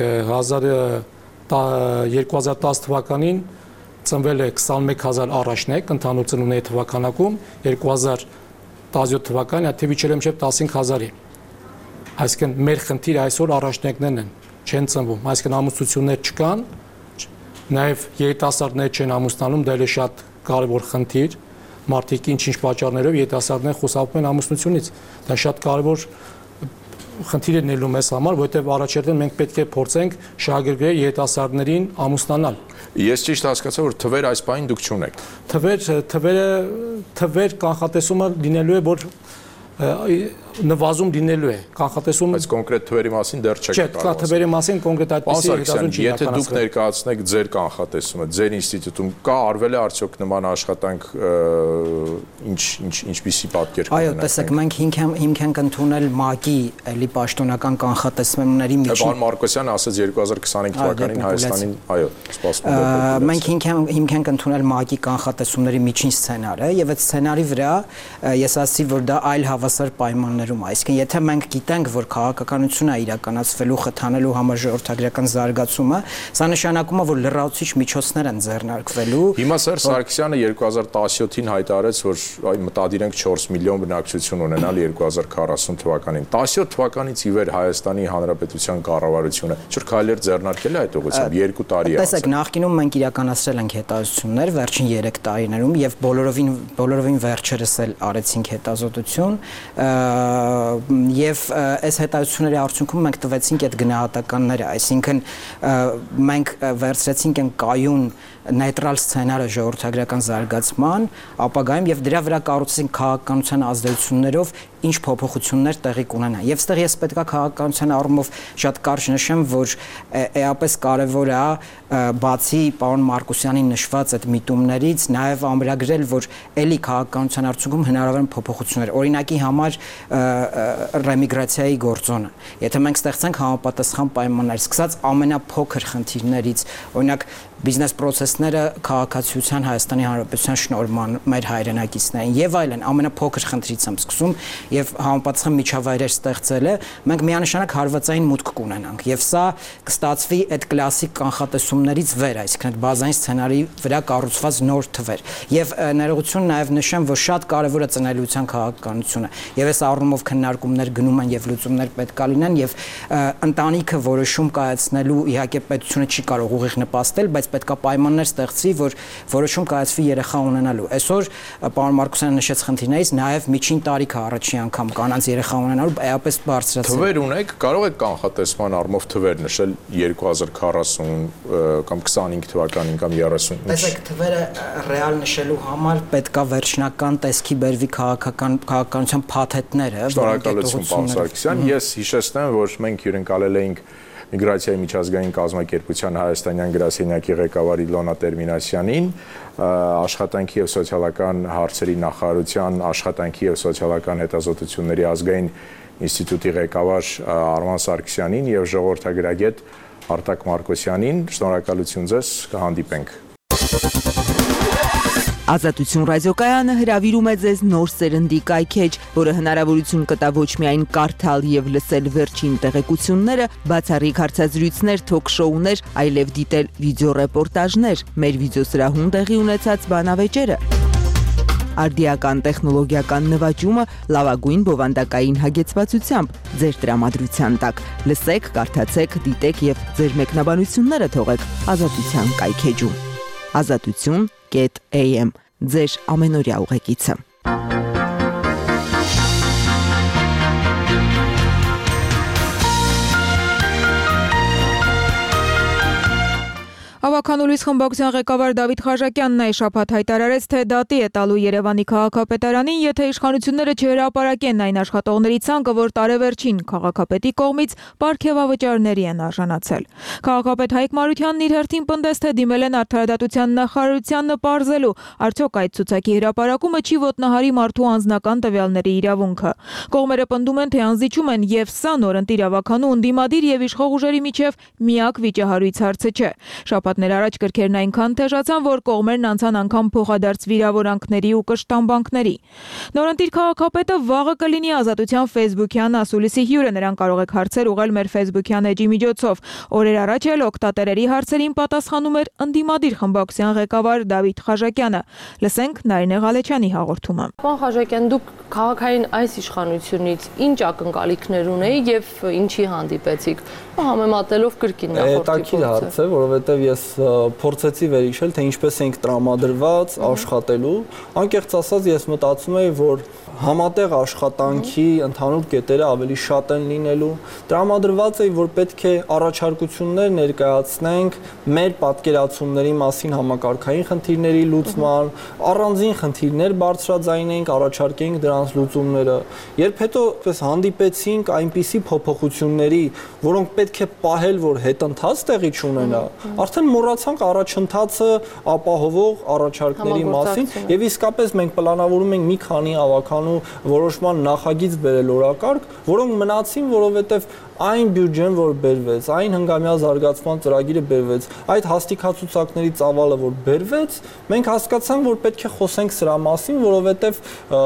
2010 թվականին ծնվել է 21000 առաջնեկ ընդհանուր ծնունդների թվականակում, 2017 թվականին այդ թիվը իջել է մինչև 15000-ի։ Այսինքն մեր խնդիրը այսօր առաջնեկներն են, չեն ծնվում, այսինքն ամուսնություններ չկան, նաև երիտասարդներ չեն ամուսնանում, դա էլ է շատ կարևոր խնդիր, մարդիկ ինչ-ինչ պատճառներով երիտասարդներ խուսափում են ամուսնությունից, դա շատ կարևոր խնդիր է լինելու մեզ համար, որովհետև առաջերտին մենք պետք է փորձենք շահագրգռել երիտասարդներին ամուսնանալ։ Ես ճիշտ հասկացա, որ թվեր այս պահին դուք չունեք։ Թվեր կանխատեսումը լինելու է, որ նվազում լինելու է կանխատեսում, բայց կոնկրետ թվերի մասին դեռ չեք կարող։ Չէ, թվերի մասին կոնկրետ այդպիսի հետազոտություն չի իրականացվել։ Եթե դուք ներկայացնեք ձեր կանխատեսումը, ձեր ինստիտուտում կա արվել է արդյոք նման աշխատանք, ինչպիսի պատկեր կունենա։ Այո, տեսեք, մենք հիմք ենք ընդունել ՄԱԿ-ի էլի պաշտոնական կանխատեսումների միջին։ Պարոն Մարկոսյանը ասաց 2025 թվականին Հայաստանին, այո, սպասվում է։ Մենք հիմք ենք ընդունել ՄԱԿ-ի կանխատեսումների միջին սցենարը, եւ այդ սցենարի վրա ես ասացի, որ դա այլ հավասար պայմաններում է։ Այսինքն, եթե մենք գիտենք, որ քաղաքականությունը իրականացվելու խթանելու համար ժողովրդագրական զարգացումը, սա նշանակում է, որ լրացուցիչ միջոցներ են ձեռնարկվելու։ Հիմա Սերժ Սարգսյանը 2017-ին հայտարարեց, որ մտադիր ենք 4 միլիոն բնակչություն ունենալ 2040 թվականին։ 17 թվականից ի վեր Հայաստանի Հանրապետության կառավարությունը ինչ-որ քայլեր ձեռնարկել է այդ ուղղությամբ 2 տարի է։ Տեսեք, նախկինում մենք իրականացրել ենք հետազոտություններ վերջին 3 տարիներում եւ բոլորովին վերջերս էլ արեցինք հետազոտություն եւ այս հետազոտությունների արդյունքում մենք տվեցինք այդ գնահատականները, այսինքն մենք վերցրեցինք այն կայուն նեյտրալ սցենարը ժողովրդագրական զարգացման ապագայում եւ դրա վրա կառուցեցինք քաղաքականության ազդեցություններով ինչ փոփոխություններ տեղի կունենան։ Եվ ստեղ ես պետքա քաղաքականության առումով շատ կարճ նշեմ, որ էապես կարևոր է բացի պարոն Մարկոսյանի նշված այդ միտումներից նաև ամրագրել, որ էլի քաղաքականության արդյունքում հնարավոր են փոփոխություններ։ Օրինակի համար ռեմիգրացիայի գործոնը։ Եթե մենք ստեղծենք համապատասխան պայմաններ, սկսած ամենափոքր խնդիրներից, օրինակ բիզնես պրոցեսները քաղաքացիության Հայաստանի Հանրապետության շնորհման մեր հայրենակիցներին եւ այլն ամենափոքր խնդրից եմ սկսում եւ համապատասխան միջավայրեր ստեղծելը մենք միանշանակ հարվածային մուտք կունենանք եւ սա կստացվի այդ կլասիկ կանխատեսումներից վեր, այսինքն այդ բազային սցենարի վրա կառուցված նոր թվեր եւ ներողություն նաեւ նշեմ, որ շատ կարեւոր է ծնելիության քաղաքականությունը եւ այս առումով քննարկումներ գնում են եւ լուծումներ պետք է լինեն եւ ընտանիքը որոշում կայացնելու իհարկե պետությունը չի կարող ուղիղ նպաստել, բայց պետքա պայմաններ ստեղծի, որ որոշում կայացվի երեխա ունենալու։ Այսօր պարոն Մարկոսյանը նշեց խնդիրներից, նաև միջին տարիքը առաջի անգամ կանանց երեխա ունենալու էապես բարձրացել։ Թվեր ունեք, կարող եք կանխատեսման առումով թվեր նշել 2040 կամ 25 թվականին կամ 30։ Տեսեք, թվերը ռեալ նշելու համար պետքա վերջնական տեսքի բերվի քաղաքականության փաթեթները։ Շնորհակալություն, պարոն Սարգսյան։ Ես հիշեցնեմ, որ մենք հյուրընկալել էինք Միգրացիայի միջազգային կազմակերպության հայաստանյան գրասենյակի ղեկավար Իլոնա Տերմինասյանին, աշխատանքի եւ սոցիալական հարցերի նախարարության աշխատանքի եւ սոցիալական հետազոտությունների ազգային ինստիտուտի ղեկավար Արման Սարգսյանին եւ ժողովրդագրագետ Արտակ Մարկոսյանին։ Շնորհակալություն ձեզ, կհանդիպենք։ Ազատություն ռադիոկայանը հրավիրում է ձեզ նոր սերնդի կայքեջ, որը հնարավորություն կտա ոչ միայն կարդալ եւ լսել վերջին տեղեկությունները, բացառիկ հարցազրույցներ, թոք-շոուներ, այլև դիտել վիդեոռեպորտաժներ, մեր վիդեոսրահում տեղի ունեցած բանավեճերը։ Արդիական տեխնոլոգիական նվաճումը լավագույն բովանդակային հագեցվածությամբ ձեր տրամադրության տակ։ Լսեք, կարդացեք, դիտեք եւ ձեր մեկնաբանությունները թողեք Ազատության կայքեջում։ Ազատություն.am ձեր ամենօրյա ուղեկիցը։ Ավականուլիս խմբակցության ղեկավար Դավիթ Խաչատյանն այս շաբաթ հայտարարեց, թե դատի է տալու Երևանի քաղաքապետարանին, եթե իշխանությունները չհրապարակեն այն աշխատողների ցանկը, որ տարեվերջին քաղաքապետի կողմից պարգևավճարների են արժանացել։ Քաղաքապետ Հայկ Մարությանն իր հերթին պնդեց, թե դիմել են Արդարադատության նախարարությանն պարզելու, արդյոք այդ ցուցակի հրապարակումը չի ոտնահարի մարդու անձնական տվյալների իրավունքը։ Կողմերը պնդում են, թե անզիջում են եւ սա նորընտիր ավականու ընդդիմադիր եւ իշխող ուժերի միջև միակ վիճահարույց հարցը չէ։ Շաբաթներ առաջ գրքերն այնքան թեժացան, որ կողմերն անցան անգամ փոխադարձ վիրավորանքների ու կշտամբանքների։ Նորընտիր քաղաքապետը վաղը կլինի Ազատության Facebook-յան ասուլիսի հյուրը, նրան կարող եք հարցեր ուղղել մեր Facebook-յան էջի միջոցով։ Օրեր առաջ էլ օգտատերերի հարցերին պատասխանում էր ընդդիմադիր խմբակցության ղեկավար Դավիթ Խաչատյանը։ Լսենք Նարինե Ղալեչյանի հաղորդումը։ Պարոն Խաչատյան, դուք քաղաքային այս իշխանությունից ինչ ակնկալիքներ ունեիք եւ ինչի հանդիպեցիք, համեմատելով կրկին նախորդի փորձը։ Հարց է, որովհետեւ ես փորձեցի վերհիշել, թե ինչպես ենք տրամադրված աշխատելու։ Անկեղծ ասած, ես մտածում եի, որ համատեղ աշխատանքի ընդհանուր կետերը ավելի շատ են լինելու։ Տրամադրված էի, որ պետք է առաջարկություններ ներկայացնենք մեր պատկերացումների մասին համակարգային խնդիրների լուծման, առանձին խնդիրներ բարձրաձայնենք, առաջարկենք դրանց լուծումները։ Երբ հետո հանդիպեցինք այնպիսի փոփոխությունների, որոնք պետք է պահել, որ հետընթաց տեղի չունենա, արդեն մոռացանք առաջընթացը ապահովող առաջարկների մասին, եւ իսկապես մենք պլանավորում ենք մի քանի ավականու որոշման նախագիծ բերել օրակարգ, որոնք մնացին, որովհետեւ այն բյուջեն, որ բերվեց, այն հնգամյա զարգացման ծրագիրը բերվեց, այդ հաստիքացուցակների ծավալը, որ բերվեց, մենք հասկացանք, որ պետք է խոսենք սրա մասին, որովհետև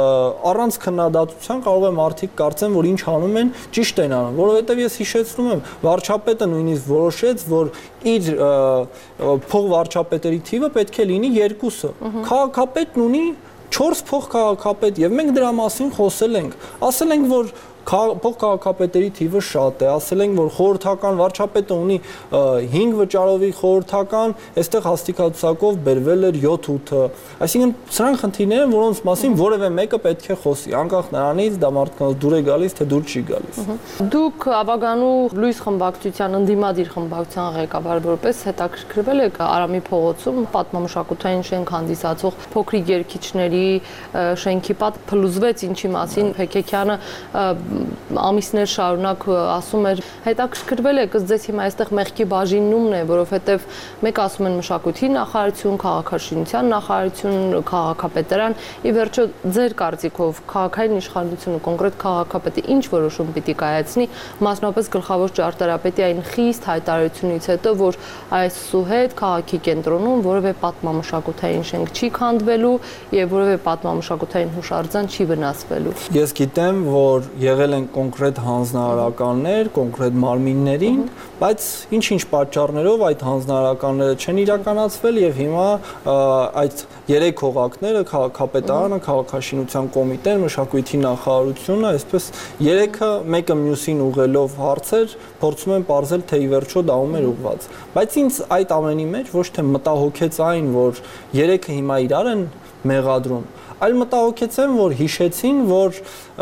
առանց քննադատության կարող է մարդիկ կարծեն, որ ինչ անում են, ճիշտ են անում, որովհետև ես հիշեցնում եմ, վարչապետը նույնիսկ որոշեց, որ իր փոխվարչապետերի թիվը պետք է լինի 2-ը։ Քաղաքապետն ունի 4 փոխքաղաքապետ եւ մենք դրա մասին խոսել ենք, ասել ենք, որ փոխքաղաքապետերի թիվը շատ է, ասել ենք, որ խորհրդական վարչապետը ունի 5 վճարովի խորհրդական, այստեղ հաստիքացուցակով բերվել էր 7-8-ը։ Այսինքն սրանք խնդիրներ են, որոնց մասին որևէ մեկը պետք է խոսի, անկախ նրանից դա մարդկանց դուր է գալիս, թե դուր չի գալիս։ Դուք ավականու լույս խմբակցության ընդդիմադիր խմբակցության ղեկավար որպես հետաքրքրվել եք Արամի փողոցում պատմամշակութային շենք հանդիսացող փոքրիկ երգիչների շենքի պատ փլուզվեց, ինչի մասին Փեքեքյանը ամիսներ շարունակ ասում էր, հետաքրքրվել եք, ըստ ձեզ հիմա այստեղ մեղքի բաժինումն է, որովհետև մեկ ասում են մշակույթի նախարարություն, քաղաքաշինության նախարարություն, քաղաքապետարան, ի վերջո ձեր կարծիքով քաղաքային իշխանությունը, կոնկրետ քաղաքապետը ինչ որոշում պիտի կայացնի, մասնավորապես գլխավոր ճարտարապետի այն խիստ հայտարարությունից հետո, որ այսուհետ քաղաքի կենտրոնում որևէ պատմամշակութային շենք չի քանդվելու եւ որևէ պատմամշակութային հուշարձան չի վնասվելու։ Ես գիտեմ, որ եղել են կոնկրետ հանձնարարականներ, կոնկրետ մարմիններին, բայց ինչ-ինչ պատճառներով այդ հանձնարարականները չեն իրականացվել եւ հիմա այդ 3 օղակները քաղաքապետարանը, քաղաքաշինության կոմիտեն, մշակույթի նախարարությունը, այսպես 3-ը մեկը մյուսին ուղղելով հարցեր փորձում են ողջել թե ի վերջո դա ում էր ուղղված։ Բայց ինձ այդ ամենի մեջ ոչ թե մտահոգեց այն, որ 3-ը հիմա իրար են մեղադրում, այլ մտահոգեցեմ, որ հիշեցին, որ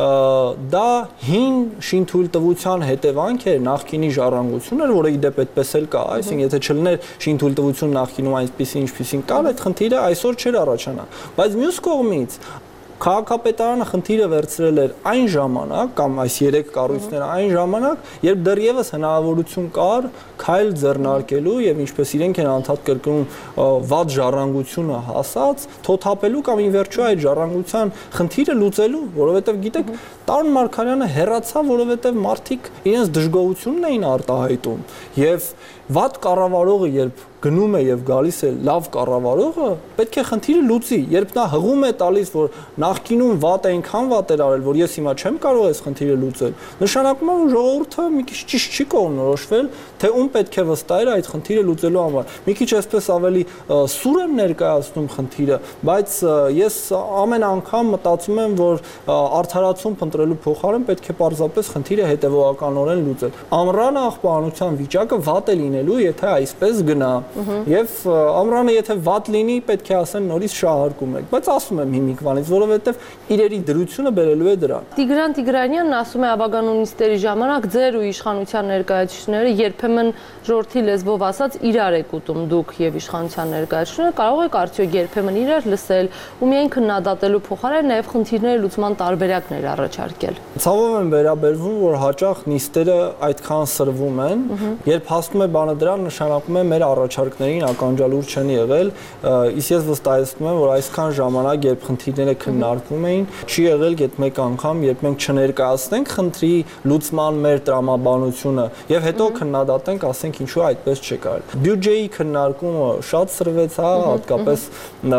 դա հին շինթույլտվության հետևանք էր նախկինի ժառանգություններ, որը իդեպ այդպես էլ կա, այսինքն եթե չլիներ շինթույլտվություն նախկինում այնպեսին, ինչպեսին կար, այդ խնդիրը այսօր չէր առաջանա։ Բայց մյուս կողմից քաղաքապետարանը խնդիրը վերցրել էր այն ժամանակ կամ այս 3 կառույցները այն ժամանակ, երբ դեռևս հնարավորություն կար քայլ ձեռնարկելու եւ ինչպես իրենք են անդադ կրկնում վատ ժառանգությունը հասած, թոթափելու կամ ի վերջո այդ ժառանգության խնդիրը լուծելու, որովհետեւ գիտեք, Տարոն Մարգարյանը հեռացավ, որովհետեւ մարդիկ իրենց դժգոհությունն էին արտահայտում եւ վատ կառավարողը երբ գնում է եւ գալիս է լավ կառավարողը, պետք է խնդիրը լուծի, երբ նա հղում է տալիս, որ նախկինում վատ այնքան վատ էր արել, որ ես հիմա չեմ կարող այս խնդիրը լուծել, նշանակում է, որ ժողովուրդը մի քիչ ճիշտ չի կողմնորոշվել, թե ում պետք է վստահեր այդ խնդիրը լուծելու համար։ Մի քիչ այսպես ավելի սուր եմ ներկայացնում խնդիրը, բայց ես ամեն անգամ մտածում եմ, որ արդարացում փնտրելու փոխարեն պետք է պարզապես խնդիրը հետևողականորեն լուծել։ Ամռանը աղբանության վիճակը վատ է լինելու, եթե այսպես գնա։ Եվ ամռանը եթե վատ լինի, պետք է ասեն նորից շահարկում եք, բայց ասում եմ հիմիկվանից, որովհետև իրերի դրությունը բերելու է դրան։ Տիգրան Տիգրանյանն ասում է ավագանունիստերի ժամանակ ձեր ու իշխանության ներկայացուցիչները երբեմն ժողովրդի լեզվով ասած իրար եք ուտում դուք եւ իշխանության ներկայացուցիչները, կարող եք արդյոք երբեմն իրար լսել ու միայն քննադատելու փոխարեն նաեւ խնդիրների լուծման տարբերակներ առաջարկել։ Ցավով եմ վերաբերվում, որ հաճախ նիստերը այդքան սրվում են, երբ հասնում է բանը դրան, նշանակում է մեր առաջարկներին ականջալուր չեն եղել, իսկ ես վստահեցնում եմ, որ այսքան ժամանակ, երբ խնդիրները քննարկվում էին, չի եղել գետ մեկ անգամ, երբ մենք չներկայացնենք խնդրի լուծման մեր տրամաբանությունը եւ հետո քննադատենք, ասենք ինչու այդպես չի կարել։ Բյուջեի քննարկումը շատ սրվեց, հա, հատկապես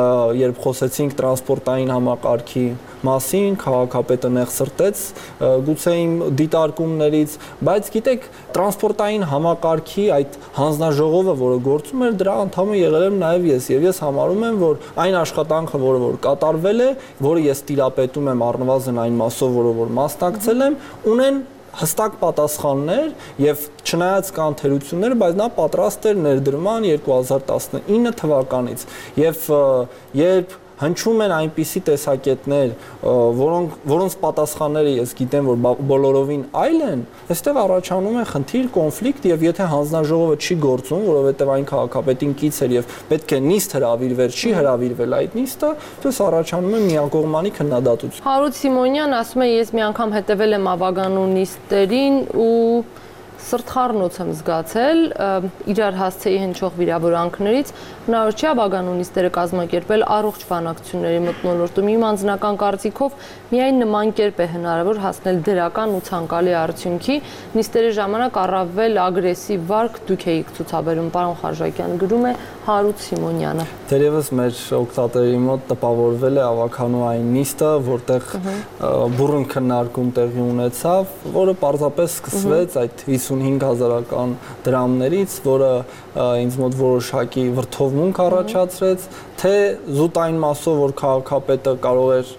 երբ խոսեցինք տրանսպորտային համակարգի մասին, քաղաքապետը նեղսրտեց գուցե իմ դիտարկումներից, բայց գիտեք, տրանսպորտային համակարգի այդ հանձնաժողովը, որը գործում էր, դրա անդամը եղել եմ նաև ես, եւ ես համարում եմ, որ այն աշխատանքը, որը կատարվել է, որը ես տիրապետում եմ առնվազն այն մասով, որը մասնակցել եմ, ունեն հստակ պատասխաններ եւ չնայած կան թերություններ, բայց նա պատրաստ էր ներդրման 2019 թվականից եւ երբ հնչում են այնպիսի տեսակետներ, որոնց պատասխանները ես գիտեմ, որ բոլորովին այլ են, այստեղ առաջանում է խնդիր, կոնֆլիկտ եւ եթե հանձնաժողովը չի գործում, որովհետեւ այն քաղաքապետին կից էր եւ պետք է նիստ հրավիրվեր, չի հրավիրվել այդ նիստը, դες առաջանում է միակողմանի քննադատություն։ Հարութ Սիմոնյան ասում է, ես մի անգամ հետևել եմ ավագանու նիստերին ու սրտխառնոց եմ զգացել իրար հասցեի հնչող վիրավորանքներից, հնարավոր չի ավագանու նիստերը կազմակերպել առողջ բանակցությունների մթնոլորտում։ Իմ անձնական կարծիքով միայն նման կերպ է հնարավոր հասնել դրական ու ցանկալի արդյունքի։ Նիստերի ժամանակ առավել ագրեսիվ վարք դուք էիք ցուցաբերում, պարոն Խարժակյան, գրում է Հարութ Սիմոնյանը։ Դերևս մեր օգտատերերի մոտ տպավորվել է ավագանու այն նիստը, որտեղ բուռն քննարկում տեղի ունեցավ, որը պարզապես սկսվեց այդ 55,000-ական դրամներից, որը ինձ մոտ որոշակի վրդովմունք առաջացրեց, թե զուտ այն մասով, որ քաղաքապետը կարող էր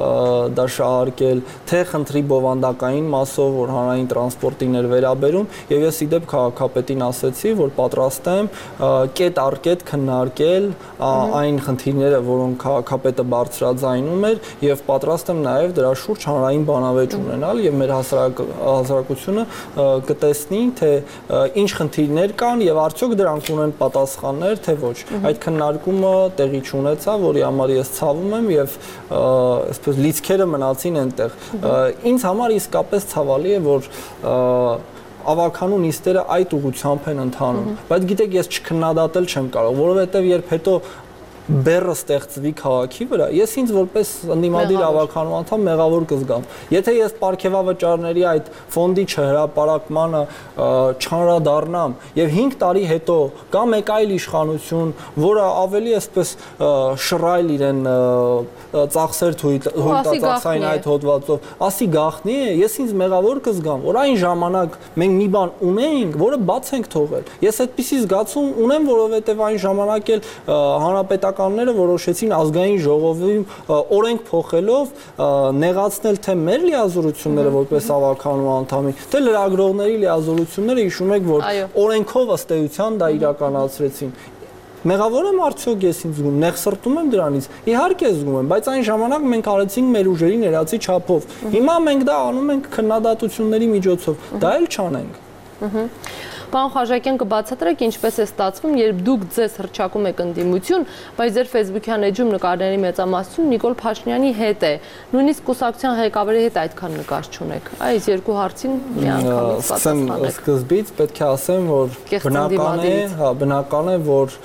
դա շահարկել, թե խնդրի բովանդակային մասով, որ հանրային տրանսպորտին էր վերաբերում, եւ ես իդեպ քաղաքապետին ասեցի, որ պատրաստ եմ կետ առ կետ քննարկել այն խնդիրները, որոնք քաղաքապետը բարձրաձայնում էր, եւ պատրաստ եմ նաեւ դրա շուրջ հանրային բանավեճ ունենալ եւ մեր հասարակությունը կտեսնի, թե ինչ խնդիրներ կան եւ արդյոք դրանք ունեն պատասխաններ, թե ոչ։ Այդ քննարկումը տեղի չունեցավ, որի համար ես ցավում եմ եւ այսպես լիցքերը մնացին այնտեղ։ Ինձ համար իսկապես ցավալի է, որ ավագանու նիստերը այդ ուղղությամբ են ընթանում, բայց գիտեք, ես չքննադատել չեմ կարող, որովհետեւ երբ հետո բեռը ստեղծվի քաղաքի վրա, ես ինձ որպես ընդդիմադիր ավականու անդամ մեղավոր կզգամ։ Եթե ես պարգևավճարների այդ ֆոնդի չհրապարակմանը չանդրադառնամ եւ 5 տարի հետո կա մեկ այլ իշխանություն, որը ավելի այսպես շռայլ իրեն ծախսեր թույլտացային այդ հոդվածով, ասի գախնի է, ես ինձ մեղավոր կզգամ, որ այն ժամանակ մենք մի բան ունեինք, որը բաց ենք թողել։ Ես այդպիսի զգացում ունեմ, որովհետեւ այն ժամանակ էլ հանրապետականները որոշեցին ազգային ժողովում օրենք փոխելով նեղացնել թե մեր լիազորությունները որպես ավականու անդամի, թե լրագրողների լիազորությունները, հիշում եք, որ օրենքով ըստ էության դա իրականացրեցին։ Մեղավոր եմ արդյոք ես ինձ զգում, նեղսրտում եմ դրանից։ Իհարկե զգում եմ, բայց այն ժամանակ մենք արեցինք մեր ուժերի ներածի չափով։ Հիմա մենք դա անում ենք քննադատությունների միջոցով։ Դա էլ չանենք։ Պարոն Խաչատուրյան, կբացատրեք ինչպես է ստացվում, երբ դուք ձեզ հռչակում եք ընդդիմություն, բայց ձեր Facebook-յան էջում նկարների մեծամասնությունը Նիկոլ Փաշինյանի հետ է, նույնիսկ կուսակցության ղեկավարի հետ այդքան նկար չունեք։ Այս երկու հարցին միանգամից պատասխանեք։ Սկզբից պետք է ասեմ, որ բնական է, որ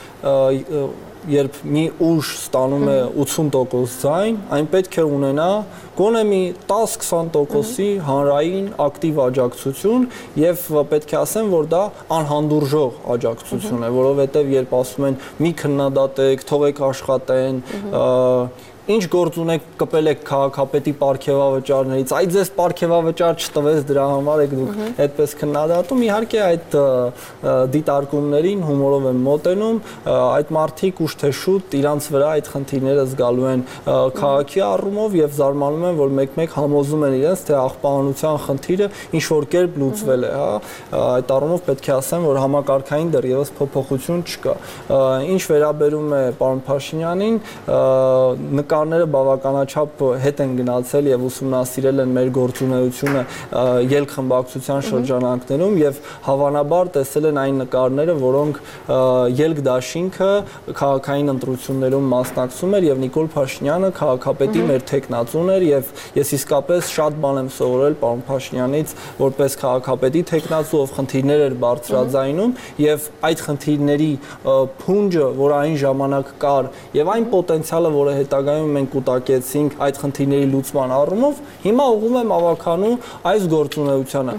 երբ մի ուժ ստանում է 80% ձայն, այն պետք է ունենա գոնե մի 10-20%-ի հանրային ակտիվ աջակցություն եւ պետք է ասեմ, որ դա անհանդուրժող աջակցություն է, որովհետեւ երբ ասում են մի քննադատեք, թողեք աշխատեն, ինչ գործ ունեք կպել եք քաղաքապետի պարգևավճարներից, այ ձեզ պարգևավճար չտվեց, դրա համար եք դուք այդպես քննադատում, իհարկե այդ դիտարկումներին հումորով եմ մոտենում, այդ մարդիկ ուշ թե շուտ իրանց վրա այդ խնդիրները զգալու են քաղաքի առումով եւ զարմանում են, որ մեկ-մեկ համոզում են իրենց, թե աղբանության խնդիրը ինչ որ կերպ լուծվել է, հա, այդ առումով պետք է ասեմ, որ համակարգային դեռևս փոփոխություն չկա։ Ինչ վերաբերում է պարոն Փաշինյանին, նկարները բավականաչափ հետ են գնացել եւ ուսումնասիրել են մեր գործունեությունը ելք խմբակցության շրջանակներում եւ հավանաբար տեսել են այն նկարները, որոնք ելք դաշինքը քաղաքային ընտրություններում մասնակցում էր եւ Նիկոլ Փաշինյանը քաղաքապետի մեր տեխնացուն էր եւ ես իսկապես շատ բան եմ սովորել պարոն Փաշինյանից որպես քաղաքապետի տեխնացու, ով խնդիրներ էր բարձրաձայնում եւ այդ խնդիրների փունջը, որ այն ժամանակ կար եւ այն պոտենցիալը, որը հետագայում մենք կուտակեցինք այդ խնդիրների լուծման առումով, հիմա ուղղում եմ ավականու այս գործունեությանը։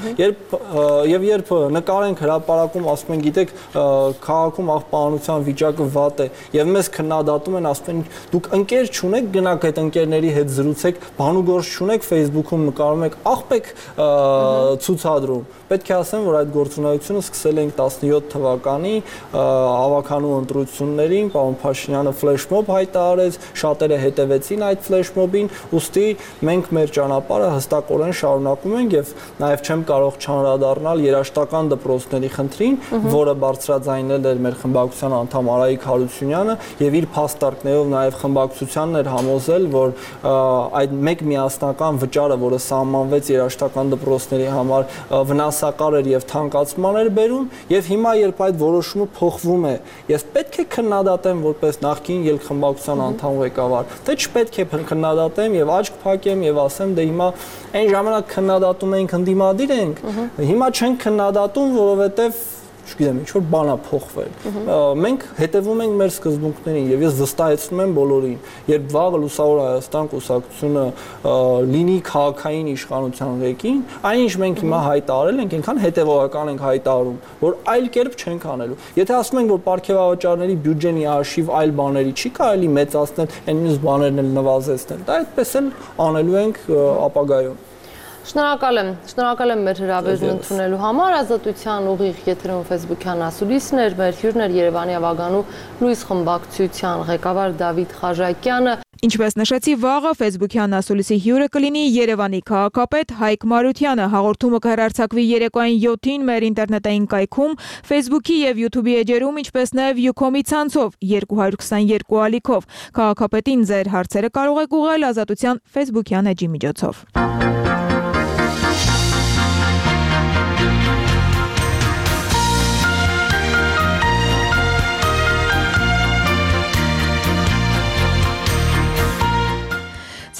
Երբ նկար ենք հրապարակում, ասում են, գիտեք, քաղաքում աղբանության վիճակը վատ է եւ մեզ քննադատում են, ասում են, դուք ընկեր չունեք, գնաք այդ ընկերների հետ զրուցեք, բանուգործ չունեք, Facebook-ում նկարում եք, աղբեք ցուցադրում։ Պետք է ասեմ, որ այդ գործունեությունը սկսել ենք 17 թվականի ավականու ընտրություններին, պարոն Փաշինյանը ֆլեշմոբ հայտարարեց, շատերը հետևեցին այդ ֆլեշմոբին, ուստի մենք մեր ճանապարհը հստակորեն շարունակում ենք եւ նաեւ չեմ կարող չանդրադառնալ երաշտական դպրոցների խնդրին, որը բարձրաձայնել էր մեր խմբակցության անդամ Արայիկ Հարությունյանը եւ իր փաստարկներով նաեւ խմբակցությանն էր համոզել, որ այդ մեկ միասնական վճարը, որը սահմանվեց երաշտական դպրոցների համար, վնասակար էր եւ թանկացման էր բերում եւ հիմա երբ այդ որոշումը փոխվում է, ես պետք է քննադատեմ որպես նախկին ելքխմբակցության անդամ ղեկավար, թե չպետք է քննադատեմ եւ աչք փակեմ եւ ասեմ դե հիմա այն ժամանակ քննադատում էինք ընդդիմադիր ենք, հիմա չենք քննադատում, որովհետեւ չգիտեմ, ինչ որ բան է փոխվել։ Մենք հետևում ենք մեր սկզբունքներին եւ ես վստահեցնում եմ բոլորին, երբ վաղը Լուսավոր Հայաստան կուսակցությունը լինի քաղաքային իշխանության ղեկին, այնինչ մենք հիմա հայտարարել ենք, այնքան հետեւողական ենք հայտարարում, որ այլ կերպ չենք անելու։ Եթե ասում ենք, որ պարգևավճարների բյուջենի արշիվ այլ բաների չի կարելի մեծացնել, այն մյուս բաներն էլ նվազեցնել, դա այդպես էլ անելու ենք ապագայում։ Շնորհակալ եմ մեր հրավերն ընդունելու համար, Ազատության ուղիղ եթերում Facebook-յան ասուլիսն էր, մեր հյուրն էր Երևանի ավագանու Լույս խմբակցության ղեկավար Դավիթ Խաչատուրյանը։ Ինչպես նշեցի, վաղը Facebook-յան ասուլիսի հյուրը կլինի Երևանի քաղաքապետ Հայկ Մարությանը։ Հաղորդումը կհեռարձակվի երեկոային 7-ին մեր ինտերնետային կայքում, Facebook-ի եւ YouTube-ի էջերում, ինչպես նաեւ Ucom-ի ցանցով 222 ալիքով։ Քաղաքապետին ձեր հարցերը կարող եք ուղղել Ազատության Facebook-յան էջի միջոցով։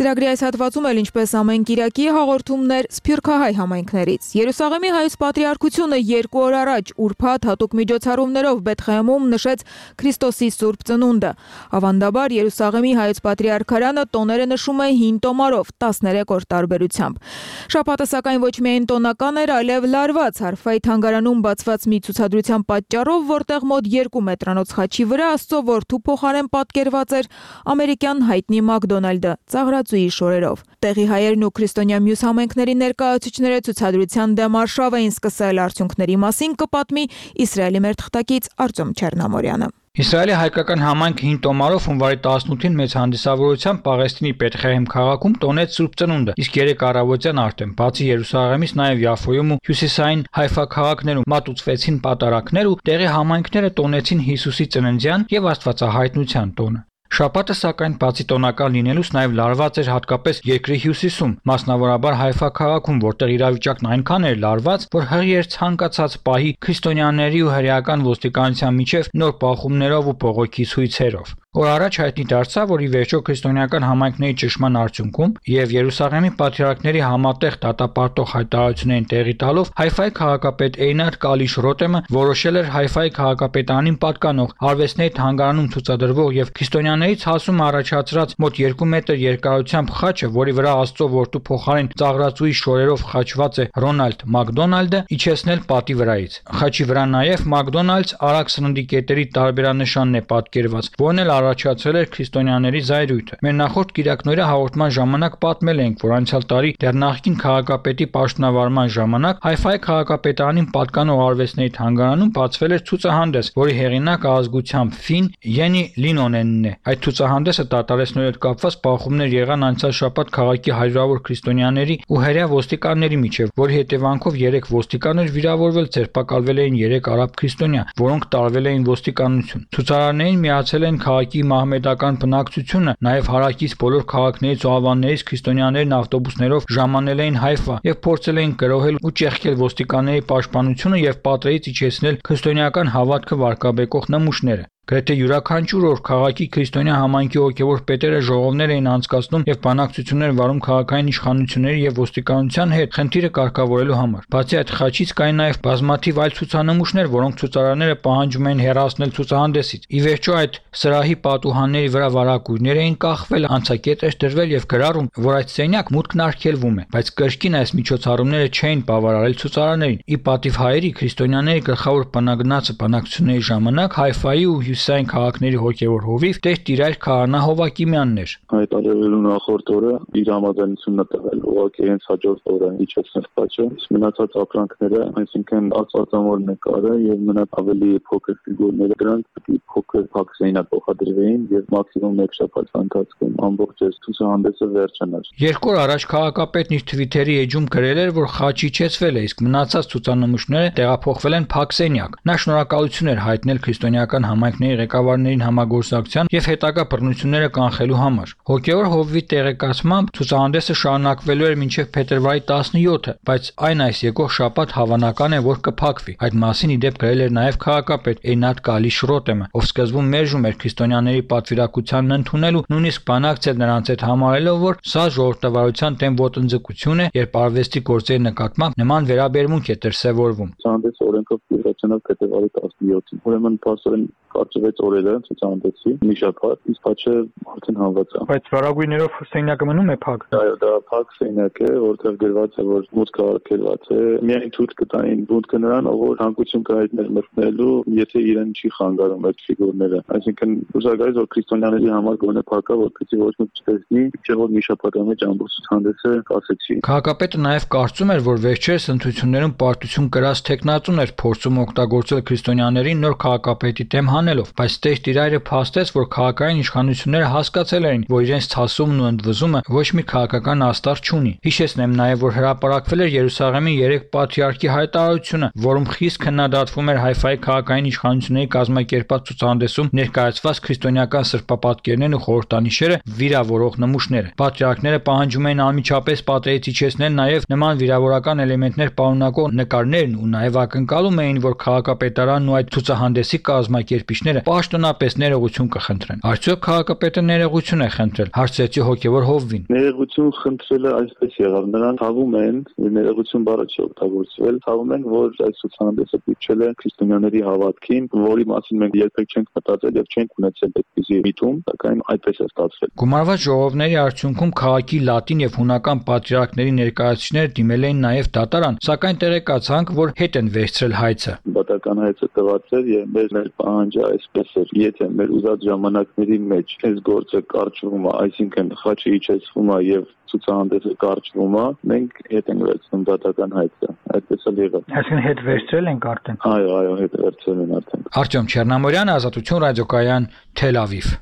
Ծրագրի այս հատվածում էլ ինչպես ամեն կիրակի հաղորդումներ Սփյուռքահայ համայնքներից։ Երուսաղեմի հայոց պատրիարքությունը 2 օր առաջ ուրբաթ հատուկ միջոցառումներով Բեթխեհեմում նշեց Քրիստոսի Սուրբ Ծնունդը։ Ավանդաբար Երուսաղեմի հայոց պատրիարքարանը տոները նշում է հին տոմարով 13 օր տարբերությամբ։ Շաբաթը սակայն ոչ միայն տոնական էր, այլև լարված Հարֆայի թանգարանում բացված մի ցուցադրության պատճառով, որտեղ մոտ 2 մետրանոց խաչի վրա Աստծո որդու փոխարեն պատկերված էր ամերիկյան հայտնի Մակդոնալդը ծաղրածուի շորերով։ Տեղի հայերն ու քրիստոնյա մյուս համայնքների ներկայացուցիչները ցուցադրության դեմ արշավ էին սկսել, արդյունքների մասին կպատմի Իսրայելի մեր թղթակից Արտյոմ Չեռնամորյանը։ Իսրայելի հայկական համայնքը հին տոմարով հունվարի 18-ին մեծ հանդիսավորությամբ Պաղեստինի Բեթխեհեմ քաղաքում տոնեց Սուրբ Ծնունդը, իսկ 3 առավոտյան արդեն բացի Երուսաղեմից նաև Յաֆոյում ու հյուսիսային Հայֆա քաղաքներում մատուցվեցին պատարակներ ու տեղի համայնքները տոնեցին Հիսուսի ծննդյան եւ Աստվածահայտնության տոնը։ Շաբաթը սակայն բացի տոնական լինելուց նաև լարված էր հատկապես երկրի հյուսիսում, մասնավորաբար Հայֆա քաղաքում, որտեղ իրավիճակն այնքան էր լարված, որ հղի էր ցանկացած պահի քրիստոնյաների ու հրեական ոստիկանության միջև նոր բախումներով ու բողոքի ցույցերով։ Օր առաջ հայտնի դարձավ, որ ի վերջո քրիստոնեական համայնքների ճշմարտ արդյունքում եւ Երուսաղեմի պատրիարքների համատեղ դատապարտող հայտարարություններին տեղի տալով Հայֆայի քաղաքապետ Էյնատ Կալիշ Ռոտեմը որոշել էր Հայֆայի քաղաքապետանին պատկանող արվեստների թանգարանում ցուցադրվող եւ քրիստոնյաներից հասում առաջացրած մոտ 2 մետր երկարությամբ խաչը, որի վրա Աստծո որդու փոխարեն ծաղրածուի շորերով խաչված է Ռոնալդ Մակդոնալդը, իջեցնել պատի վրայից։ Խաչի վրա նաեւ Մակդոնալդս արագ սննդի կետերի տարբերանշանն է պատկերված, որն էլ առաջացել էր քրիստոնյաների զայրույթը։ Մեր նախորդ կիրակնօրյա հաղորդման ժամանակ պատմել ենք, որ անցյալ տարի դեռ նախկին քաղաքապետի պաշտոնավարման ժամանակ Հայֆայի քաղաքապետանին պատկանող արվեստների թանգարանում բացվել էր ցուցահանդես, որի հեղինակը ազգությամբ ֆին Յենի Լինոնենն է։ Այդ ցուցահանդեսը դատարեցնելու հետ կապված բախումներ եղան անցյալ շաբաթ քաղաքի հարյուրավոր քրիստոնյաների ու հրեա ոստիկանների միջև, որի հետևանքով 3 ոստիկաններ վիրավորվել, ձերբակալվել էին 3 արաբ քրիստոնյա, որոնք տարվել էին ոստիկանություն։ Ցուցարարներին միացել են քաղաքի մահմեդական բնակչությունը, նաև հարակից բոլոր քաղաքներից ու ավաններից քրիստոնյաներն ավտոբուսներով ժամանել էին Հայֆա եւ փորձել էին գրոհել ու ճեղքել ոստիկանների պաշտպանությունը եւ պատրերից իջեցնել քրիստոնեական հավատքը վարկաբեկող նմուշները։ Գրեթե յուրաքանչյուր օր քաղաքի քրիստոնյա համայնքի հոգևոր պետերը ժողովներ էին անցկացնում եւ բանակցություններ վարում քաղաքային իշխանությունների եւ ոստիկանության հետ խնդիրը կարգավորելու համար։ Բացի այդ խաչից կային նաեւ բազմաթիվ այլ ցուցանմուշներ, որոնք ցուցարարները պահանջում էին հեռացնել ցուցահանդեսից։ Ի վերջո այդ սրահի պատուհանների վրա վարակույրներ էին կախվել, անցակետ էր դրվել եւ գրառում, որ այդ սենյակ մուտքն արգելվում է, բայց կրկին այս միջոցառումները չէին բավարարել ցուցարարներին։ Ի պատիվ հայերի քրիստոնյաների գլխավոր բանագնացը բանակցությունների ժամանակ Հայֆայի ու հյուսիսային քաղաքների հոգևոր հովիվ Տեր Տիրայր Քահանա Հովակիմյանն էր։ Հայտարարելու նախորդ օրը իր համաձայնությունն տվել, ուղղակի հենց հաջորդ օրը իջեցնել խաչը, մնացած ապրանքները, այսինքն ածածամոր նկարը եւ մնաց ավելի փոքր ֆիգուրները, դրանք փոքր փակսեինա փոխադրվեին եւ մաքսիմում 1 շաբաթ ընթացքում ամբողջ ցուցահանդեսը վերջանար։ 2 օր առաջ քաղաքապետն իր Twitter-ի էջում գրել էր, որ խաչը իջեցվել է, իսկ մնացած ցուցանմուշները տեղափոխվել են փակսենյակ։ Նա շնորհակալություն էր հայտնել քրիստոնեական համայնքների ղեկավարներին համագործակցության եւ հետագա բռնությունները կանխելու համար։ Հոգեոր հովվի տեղեկացմամբ ցուցահանդեսը շարունակվելու էր մինչեւ փետրվարի 17-ը, բայց այն այս եկող շաբաթ հավանական է, որ կփակվի։ Այդ մասին ի դեպ գրել էր նաեւ քաղաքապետ Էյնատ Կալիշ Ռոտեմը, ով սկզբում մերժում էր քրիստոնյաների պատվիրակությանն ընդունել ու նույնիսկ բանակցել նրանց հետ համարելով, որ սա ժողովրդավարության դեմ ոտնձգություն է, երբ արվեստի գործերի նկատմամբ նման վերաբերմունք է դրսևորվում։ Ցուցահանդեսը օրենքով կիրառությունով փետրվարի 17-ին։ Ուրեմն փաստորեն կարճվեց օրերը ցուցահանդեսի մի շաբաթ, իսկ խաչը արդեն հանված է։ Բայց վարագույրներով սենյակը մնում է փակ։ Այո, դա փակ սենյակ է, որտեղ գրված է, որ մուտքը արգելված է։ Միայն ցույց կտային մուտքը նրան, ով հանգություն կհայտներ մտնելու, եթե իրեն չի խանգարում այդ ֆիգուրները։ Այսինքն ուզագայից որ քրիստոնյաների համար գոնե փակա, որպեսզի ոչ ոք չտեսնի, չէ՞ որ մի շաբաթ մեջ ամբողջ ցուցահանդեսը կասեցի։ Քաղաքապետը նաև կարծում էր, որ վերջերս ընտրություններում պարտություն կրած տեխնատուն էր փորձում օգտագործել քրիստոնյաներին նոր քաղաքապետի դեմ հանելով, բայց Տեր Տիրայրը փաստեց, որ քաղաքային իշխանությունները հասկացել էին, որ իրենց ցասումն ու ընդվզումը ոչ մի քաղաքական աստար չունի։ Հիշեցնեմ նաև, որ հրապարակվել էր Երուսաղեմի 3 պատրիարքի հայտարարությունը, որում խիստ քննադատվում էր Հայֆայի քաղաքային իշխանությունների կազմակերպած ցուցահանդեսում ներկայացված քրիստոնեական սրբապատկերներն ու խորհրդանիշերը վիրավորող նմուշները։ Պատրիարքները պահանջում էին անմիջապես պատերից իջեցնել նաև նման վիրավորական էլեմենտներ պարունակող նկարներն ու նաև ակնկալում էին, որ քաղաքապետարանն ու այդ ցուցահանդեսի կազմակերպիչները քաղաքացիները պաշտոնապես ներողություն կխնդրեն։ Արդյոք քաղաքապետը ներողություն է խնդրել, հարցրեցի հոգևոր Հովվին։ Ներողություն խնդրելը այսպես եղավ, նրան թվում են, ներողություն բառը չի օգտագործվել, թվում են, որ այս ցուցահանդեսը փիչել է քրիստոնյաների հավատքին, որի մասին մենք երբեք չենք մտածել եւ չենք ունեցել այդպիսի միտում, սակայն այդպես է ստացվել։ Գումարված ժողովների արդյունքում քաղաքի լատին եւ հունական պատրիարքների ներկայացուցիչները դիմել էին նաեւ դատարան, սակայն տեղեկացանք, որ հետ են վերցրել հայցը։ Բատական հայցը տված էր եւ մեր պահանջը այսպես էր. եթե մեր ուզած ժամանակների մեջ այս գործը կարճվում է, այսինքն խաչը իջեցվում է եւ ցուցահանդեսը կարճվում է, մենք հետ ենք վերցնում դատական հայցը։ Այդպես էլ եղավ։ Այսինքն հետ վերցրել ենք արդեն։ Այո, հետ վերցրել են արդեն։ Արտյոմ Չեռնամորյան, Ազատություն ռադիոկայան, Թել Ավիվ։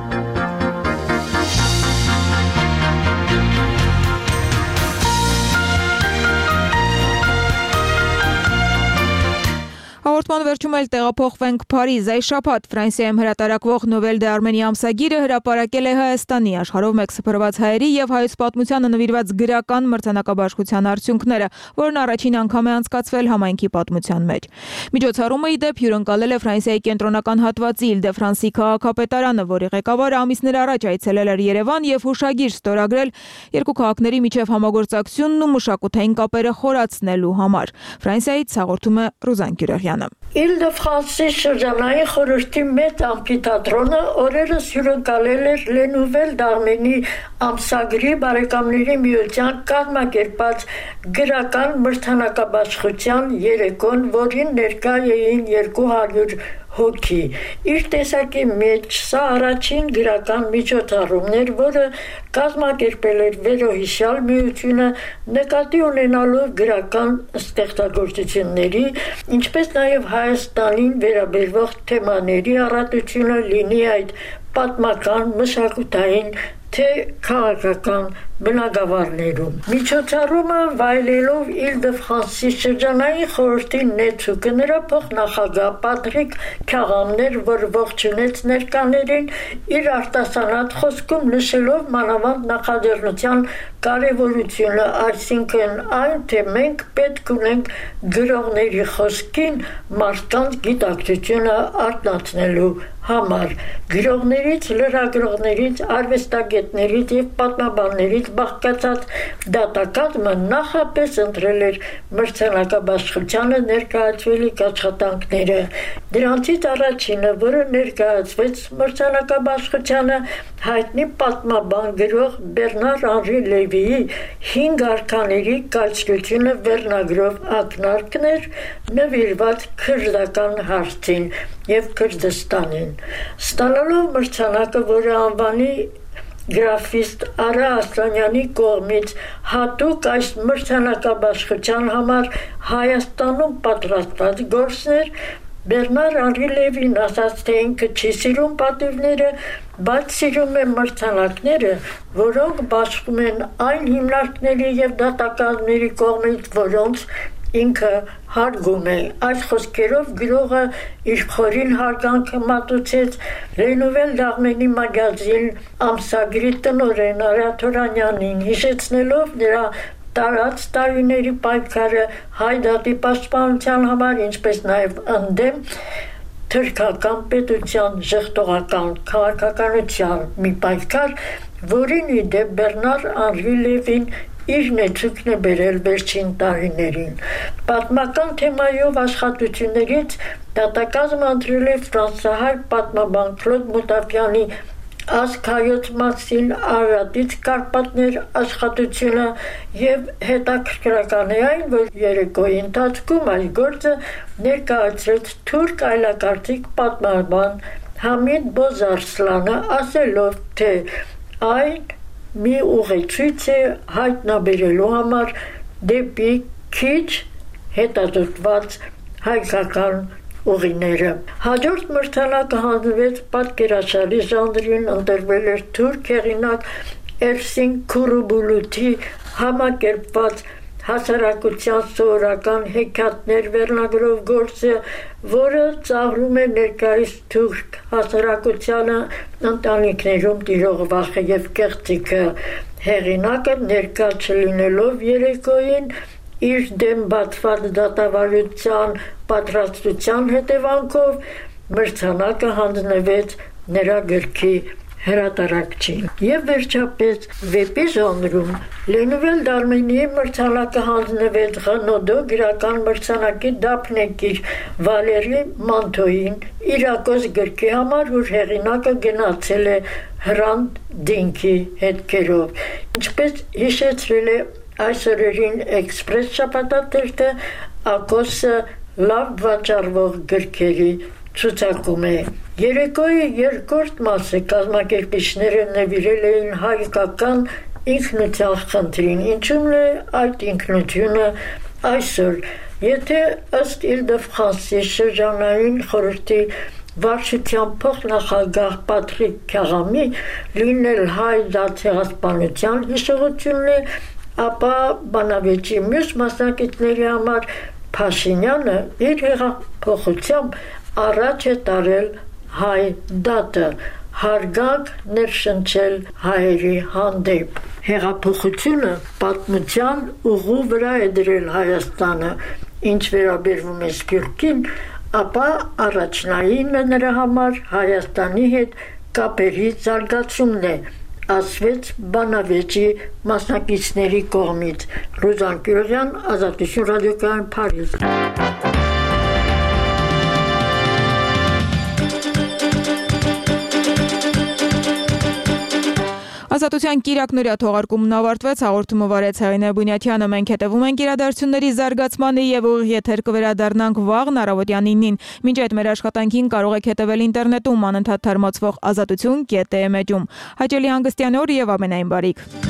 Հաղորդման վերջում էլ տեղափոխվենք Փարիզ։ Այս շաբաթ Ֆրանսիայում հրատարակվող Նովել դե Արմենի ամսագիրը հրապարակել է Հայաստանի աշխարհով մեկ սփռված հայերի եւ հայոց պատմությանը նվիրված գրական մրցանակաբաշխության արդյունքները, որն առաջին անգամ է անցկացվել համայնքի պատմության մեջ։ Միջոցառումը ի դեպ հյուրընկալել է Ֆրանսիայի կենտրոնական հատվածի Իլ-դե-Ֆրանսի քաղաքապետարանը, որի ղեկավարը ամիսներ առաջ այցելել էր Երևան եւ հուշագիր ստորագրել երկու քաղաքների միջև համագործակցությունն ու մշակութային կապերը խորացնելու համար։ Ֆրանսիայից հաղորդում է Ռուզան Գյուրեղյանը։ Իլ-դե-Ֆրանսի շրջանային խորհրդի մեծ ամֆիթատրոնը օրերս հյուրընկալել էր Le Nouvel d'Arménie ամսագրի բարեկամների միության կազմակերպած գրական մրցանակաբաշխության երեկոն, որին ներկա էին 200 հոգի։ Իր տեսակի մեջ սա առաջին գրական միջոցառումն էր, որը կազմակերպել էր վերոհիշյալ միությունը նկատի ունենալով գրական ստեղծագործությունների, ինչպես նաև Հայաստանին վերաբերող թեմաների առատությունը լինի այդ պատմական, մշակութային, թե քաղաքական բնագավառներում։ Միջոցառումը վայելելով Իլ-դե-Ֆրանսի շրջանային խորհրդի նեցուկը նրա փոխնախագահ Պատրիկ Քյաղամներ, որ ողջունեց ներկաներին, իր արտասանած խոսքում նշելով մանավանդ նախաձեռնության կարևորությունը, այսինքն այն, թե մենք պետք ունենք գրողների խոսքին մարդկանց գիտակցությունը արտնացնելու համար, գրողներից, լրագրողներից, արվեստագետներից եւ պատմաբաններից բաղկացած դատակազմը նախապես ընտրել էր մրցանակաբաշխությանը ներկայացվելիք աշխատանքները։ Դրանցից առաջինը, որը ներկայացվեց մրցանակաբաշխությանը, հայտնի պատմաբան գրող Բերնար Անրի Լևիի 5 արքաների կայսրությունը վերնագրով ակնարկն էր, նվիրված քրդական հարցին եւ Քրդստանին։ Ստանալով մրցանակը, որը անվանի գրաֆիստ Արա Ասլանյանի կողմից հատուկ այս մրցանակաբաշխության համար Հայաստանում պատրաստված գործներ, Բերնար Անրի Լևին ասաց, թե ինքը չի սիրում պատիվները, բայց սիրում է մրցանակները, որոնք բաշխում են այն հիմնարկների եւ դատակազմերի կողմից, որոնց ինքը հարգում է։ Այս խոսքերով գրողը իր խորին հարգանքը մատուցեց Le Nouvel d'Arménie մագազին ամսագրի տնօրեն Արա Թորանյանին, հիշեցնելով նրա տարած տարիների պայքարը հայ դատի պաշտպանության համար, ինչպես նաև ընդդեմ թրքական պետության ժխտողական քաղաքականության մի պայքար, որին ի դեպ Բերնար Անրի Լևին իր նեցուկն է բերել վերջին տարիներին։ Պատմական թեմայով աշխատություններից դատակազմը ընտրել է ֆրանսահայ պատմաբան Կլոդ Մուտաֆյանի Ազգ հայոց մասին Արարատից Կարպատներ աշխատությունը եւ հետաքրքրական է այն, որ երեկոյի ընթացքում այս գործը ներկայացրեց թուրք այլակարգիկ պատմաբան Համիդ Բոզարսլանը, ասելով, թե այն մի ուղեցույց է հայտնաբերելու համար դեպի քիչ հետազոտված հայկական ուղիները։ Հաջորդ մրցանակը հանձնվեց պատկերաշարի ժանրին, ընտրվել էր թուրք հեղինակ Էրսին Քուրուբուլութի համակերպված հասարակության սովորական հեքիաթներ վերնագրով գործը, որը ծաղրում է ներկայիս թուրք հասարակությանը ընտանիքներում տիրող վախը եւ կեղծիքը։ Հեղինակը ներկա չլինելով երեկոյին իր դեմ բացված դատավարության պատրաստության հետևանքով մրցանակը հանձնվեց նրա գրքի հրատարակչին։ Եվ վերջապես վեպի ժանրում Լենուվել Դարմենիի մրցանակը հանձնվեց Ղնոդո գրական մրցանակի դափնեկիր Վալերի Մանթոյին իրակոս գրքի համար, որ հեղինակը գնացել է Հրանտ Դինքի հետքերով։ Ինչպես հիշեցրել է այս օրերին Էքսպրես շաբաթաթերթը, Ակոսը լավ վաճառվող գրքերի ցուցակում է։ Երեկոյի երկրորդ մասը կազմակերպիչները նվիրել էին հայկական ինքնության խնդրին, ինչու՞ն է այդ ինքնությունը այսօր։ Եթե ըստ Իլ-դե-Ֆրանսի շրջանային խորհրդի վարչության փոխնախագահ Պատրիկ Քյաղամի լինել հայ դատացեղասպանության հիշողությունն է, ապա բանավեճի մյուս մասնակիցների համար Փաշինյանը իր հեղափոխությամբ առաջ է տարել հայ դատը, հարգանք ներշնչել հայերի հանդեպ։ Հեղափոխությունը պատմության ուղու վրա է դրել Հայաստանը, ինչ վերաբերվում է Սփյուռքին, ապա առաջնայինը նրա համար Հայաստանի հետ կապերի զարգացումն է, ասվեց բանավեճի մասնակիցների կողմից։ Ռուզան Կյուրյան, Ազատություն ռադիոկայան, Փարիզ։ Ազատության կիրակնորյա թողարկումն ավարտվեց, հաղորդումը վարեց Հեղինե Բունյաթյանը, մենք հետևում ենք իրադարձությունների զարգացմանը եւ ուղիղ եթեր կվերադառնանք վաղն առավոտյան 9-ին։ Մինչ այդ մեր աշխատանքին կարող եք հետևել ինտերնետում անընդհատ թարմացվող azatutun.am էջում։ Հաճելի հանգստյան օր եւ ամենայն բարիք։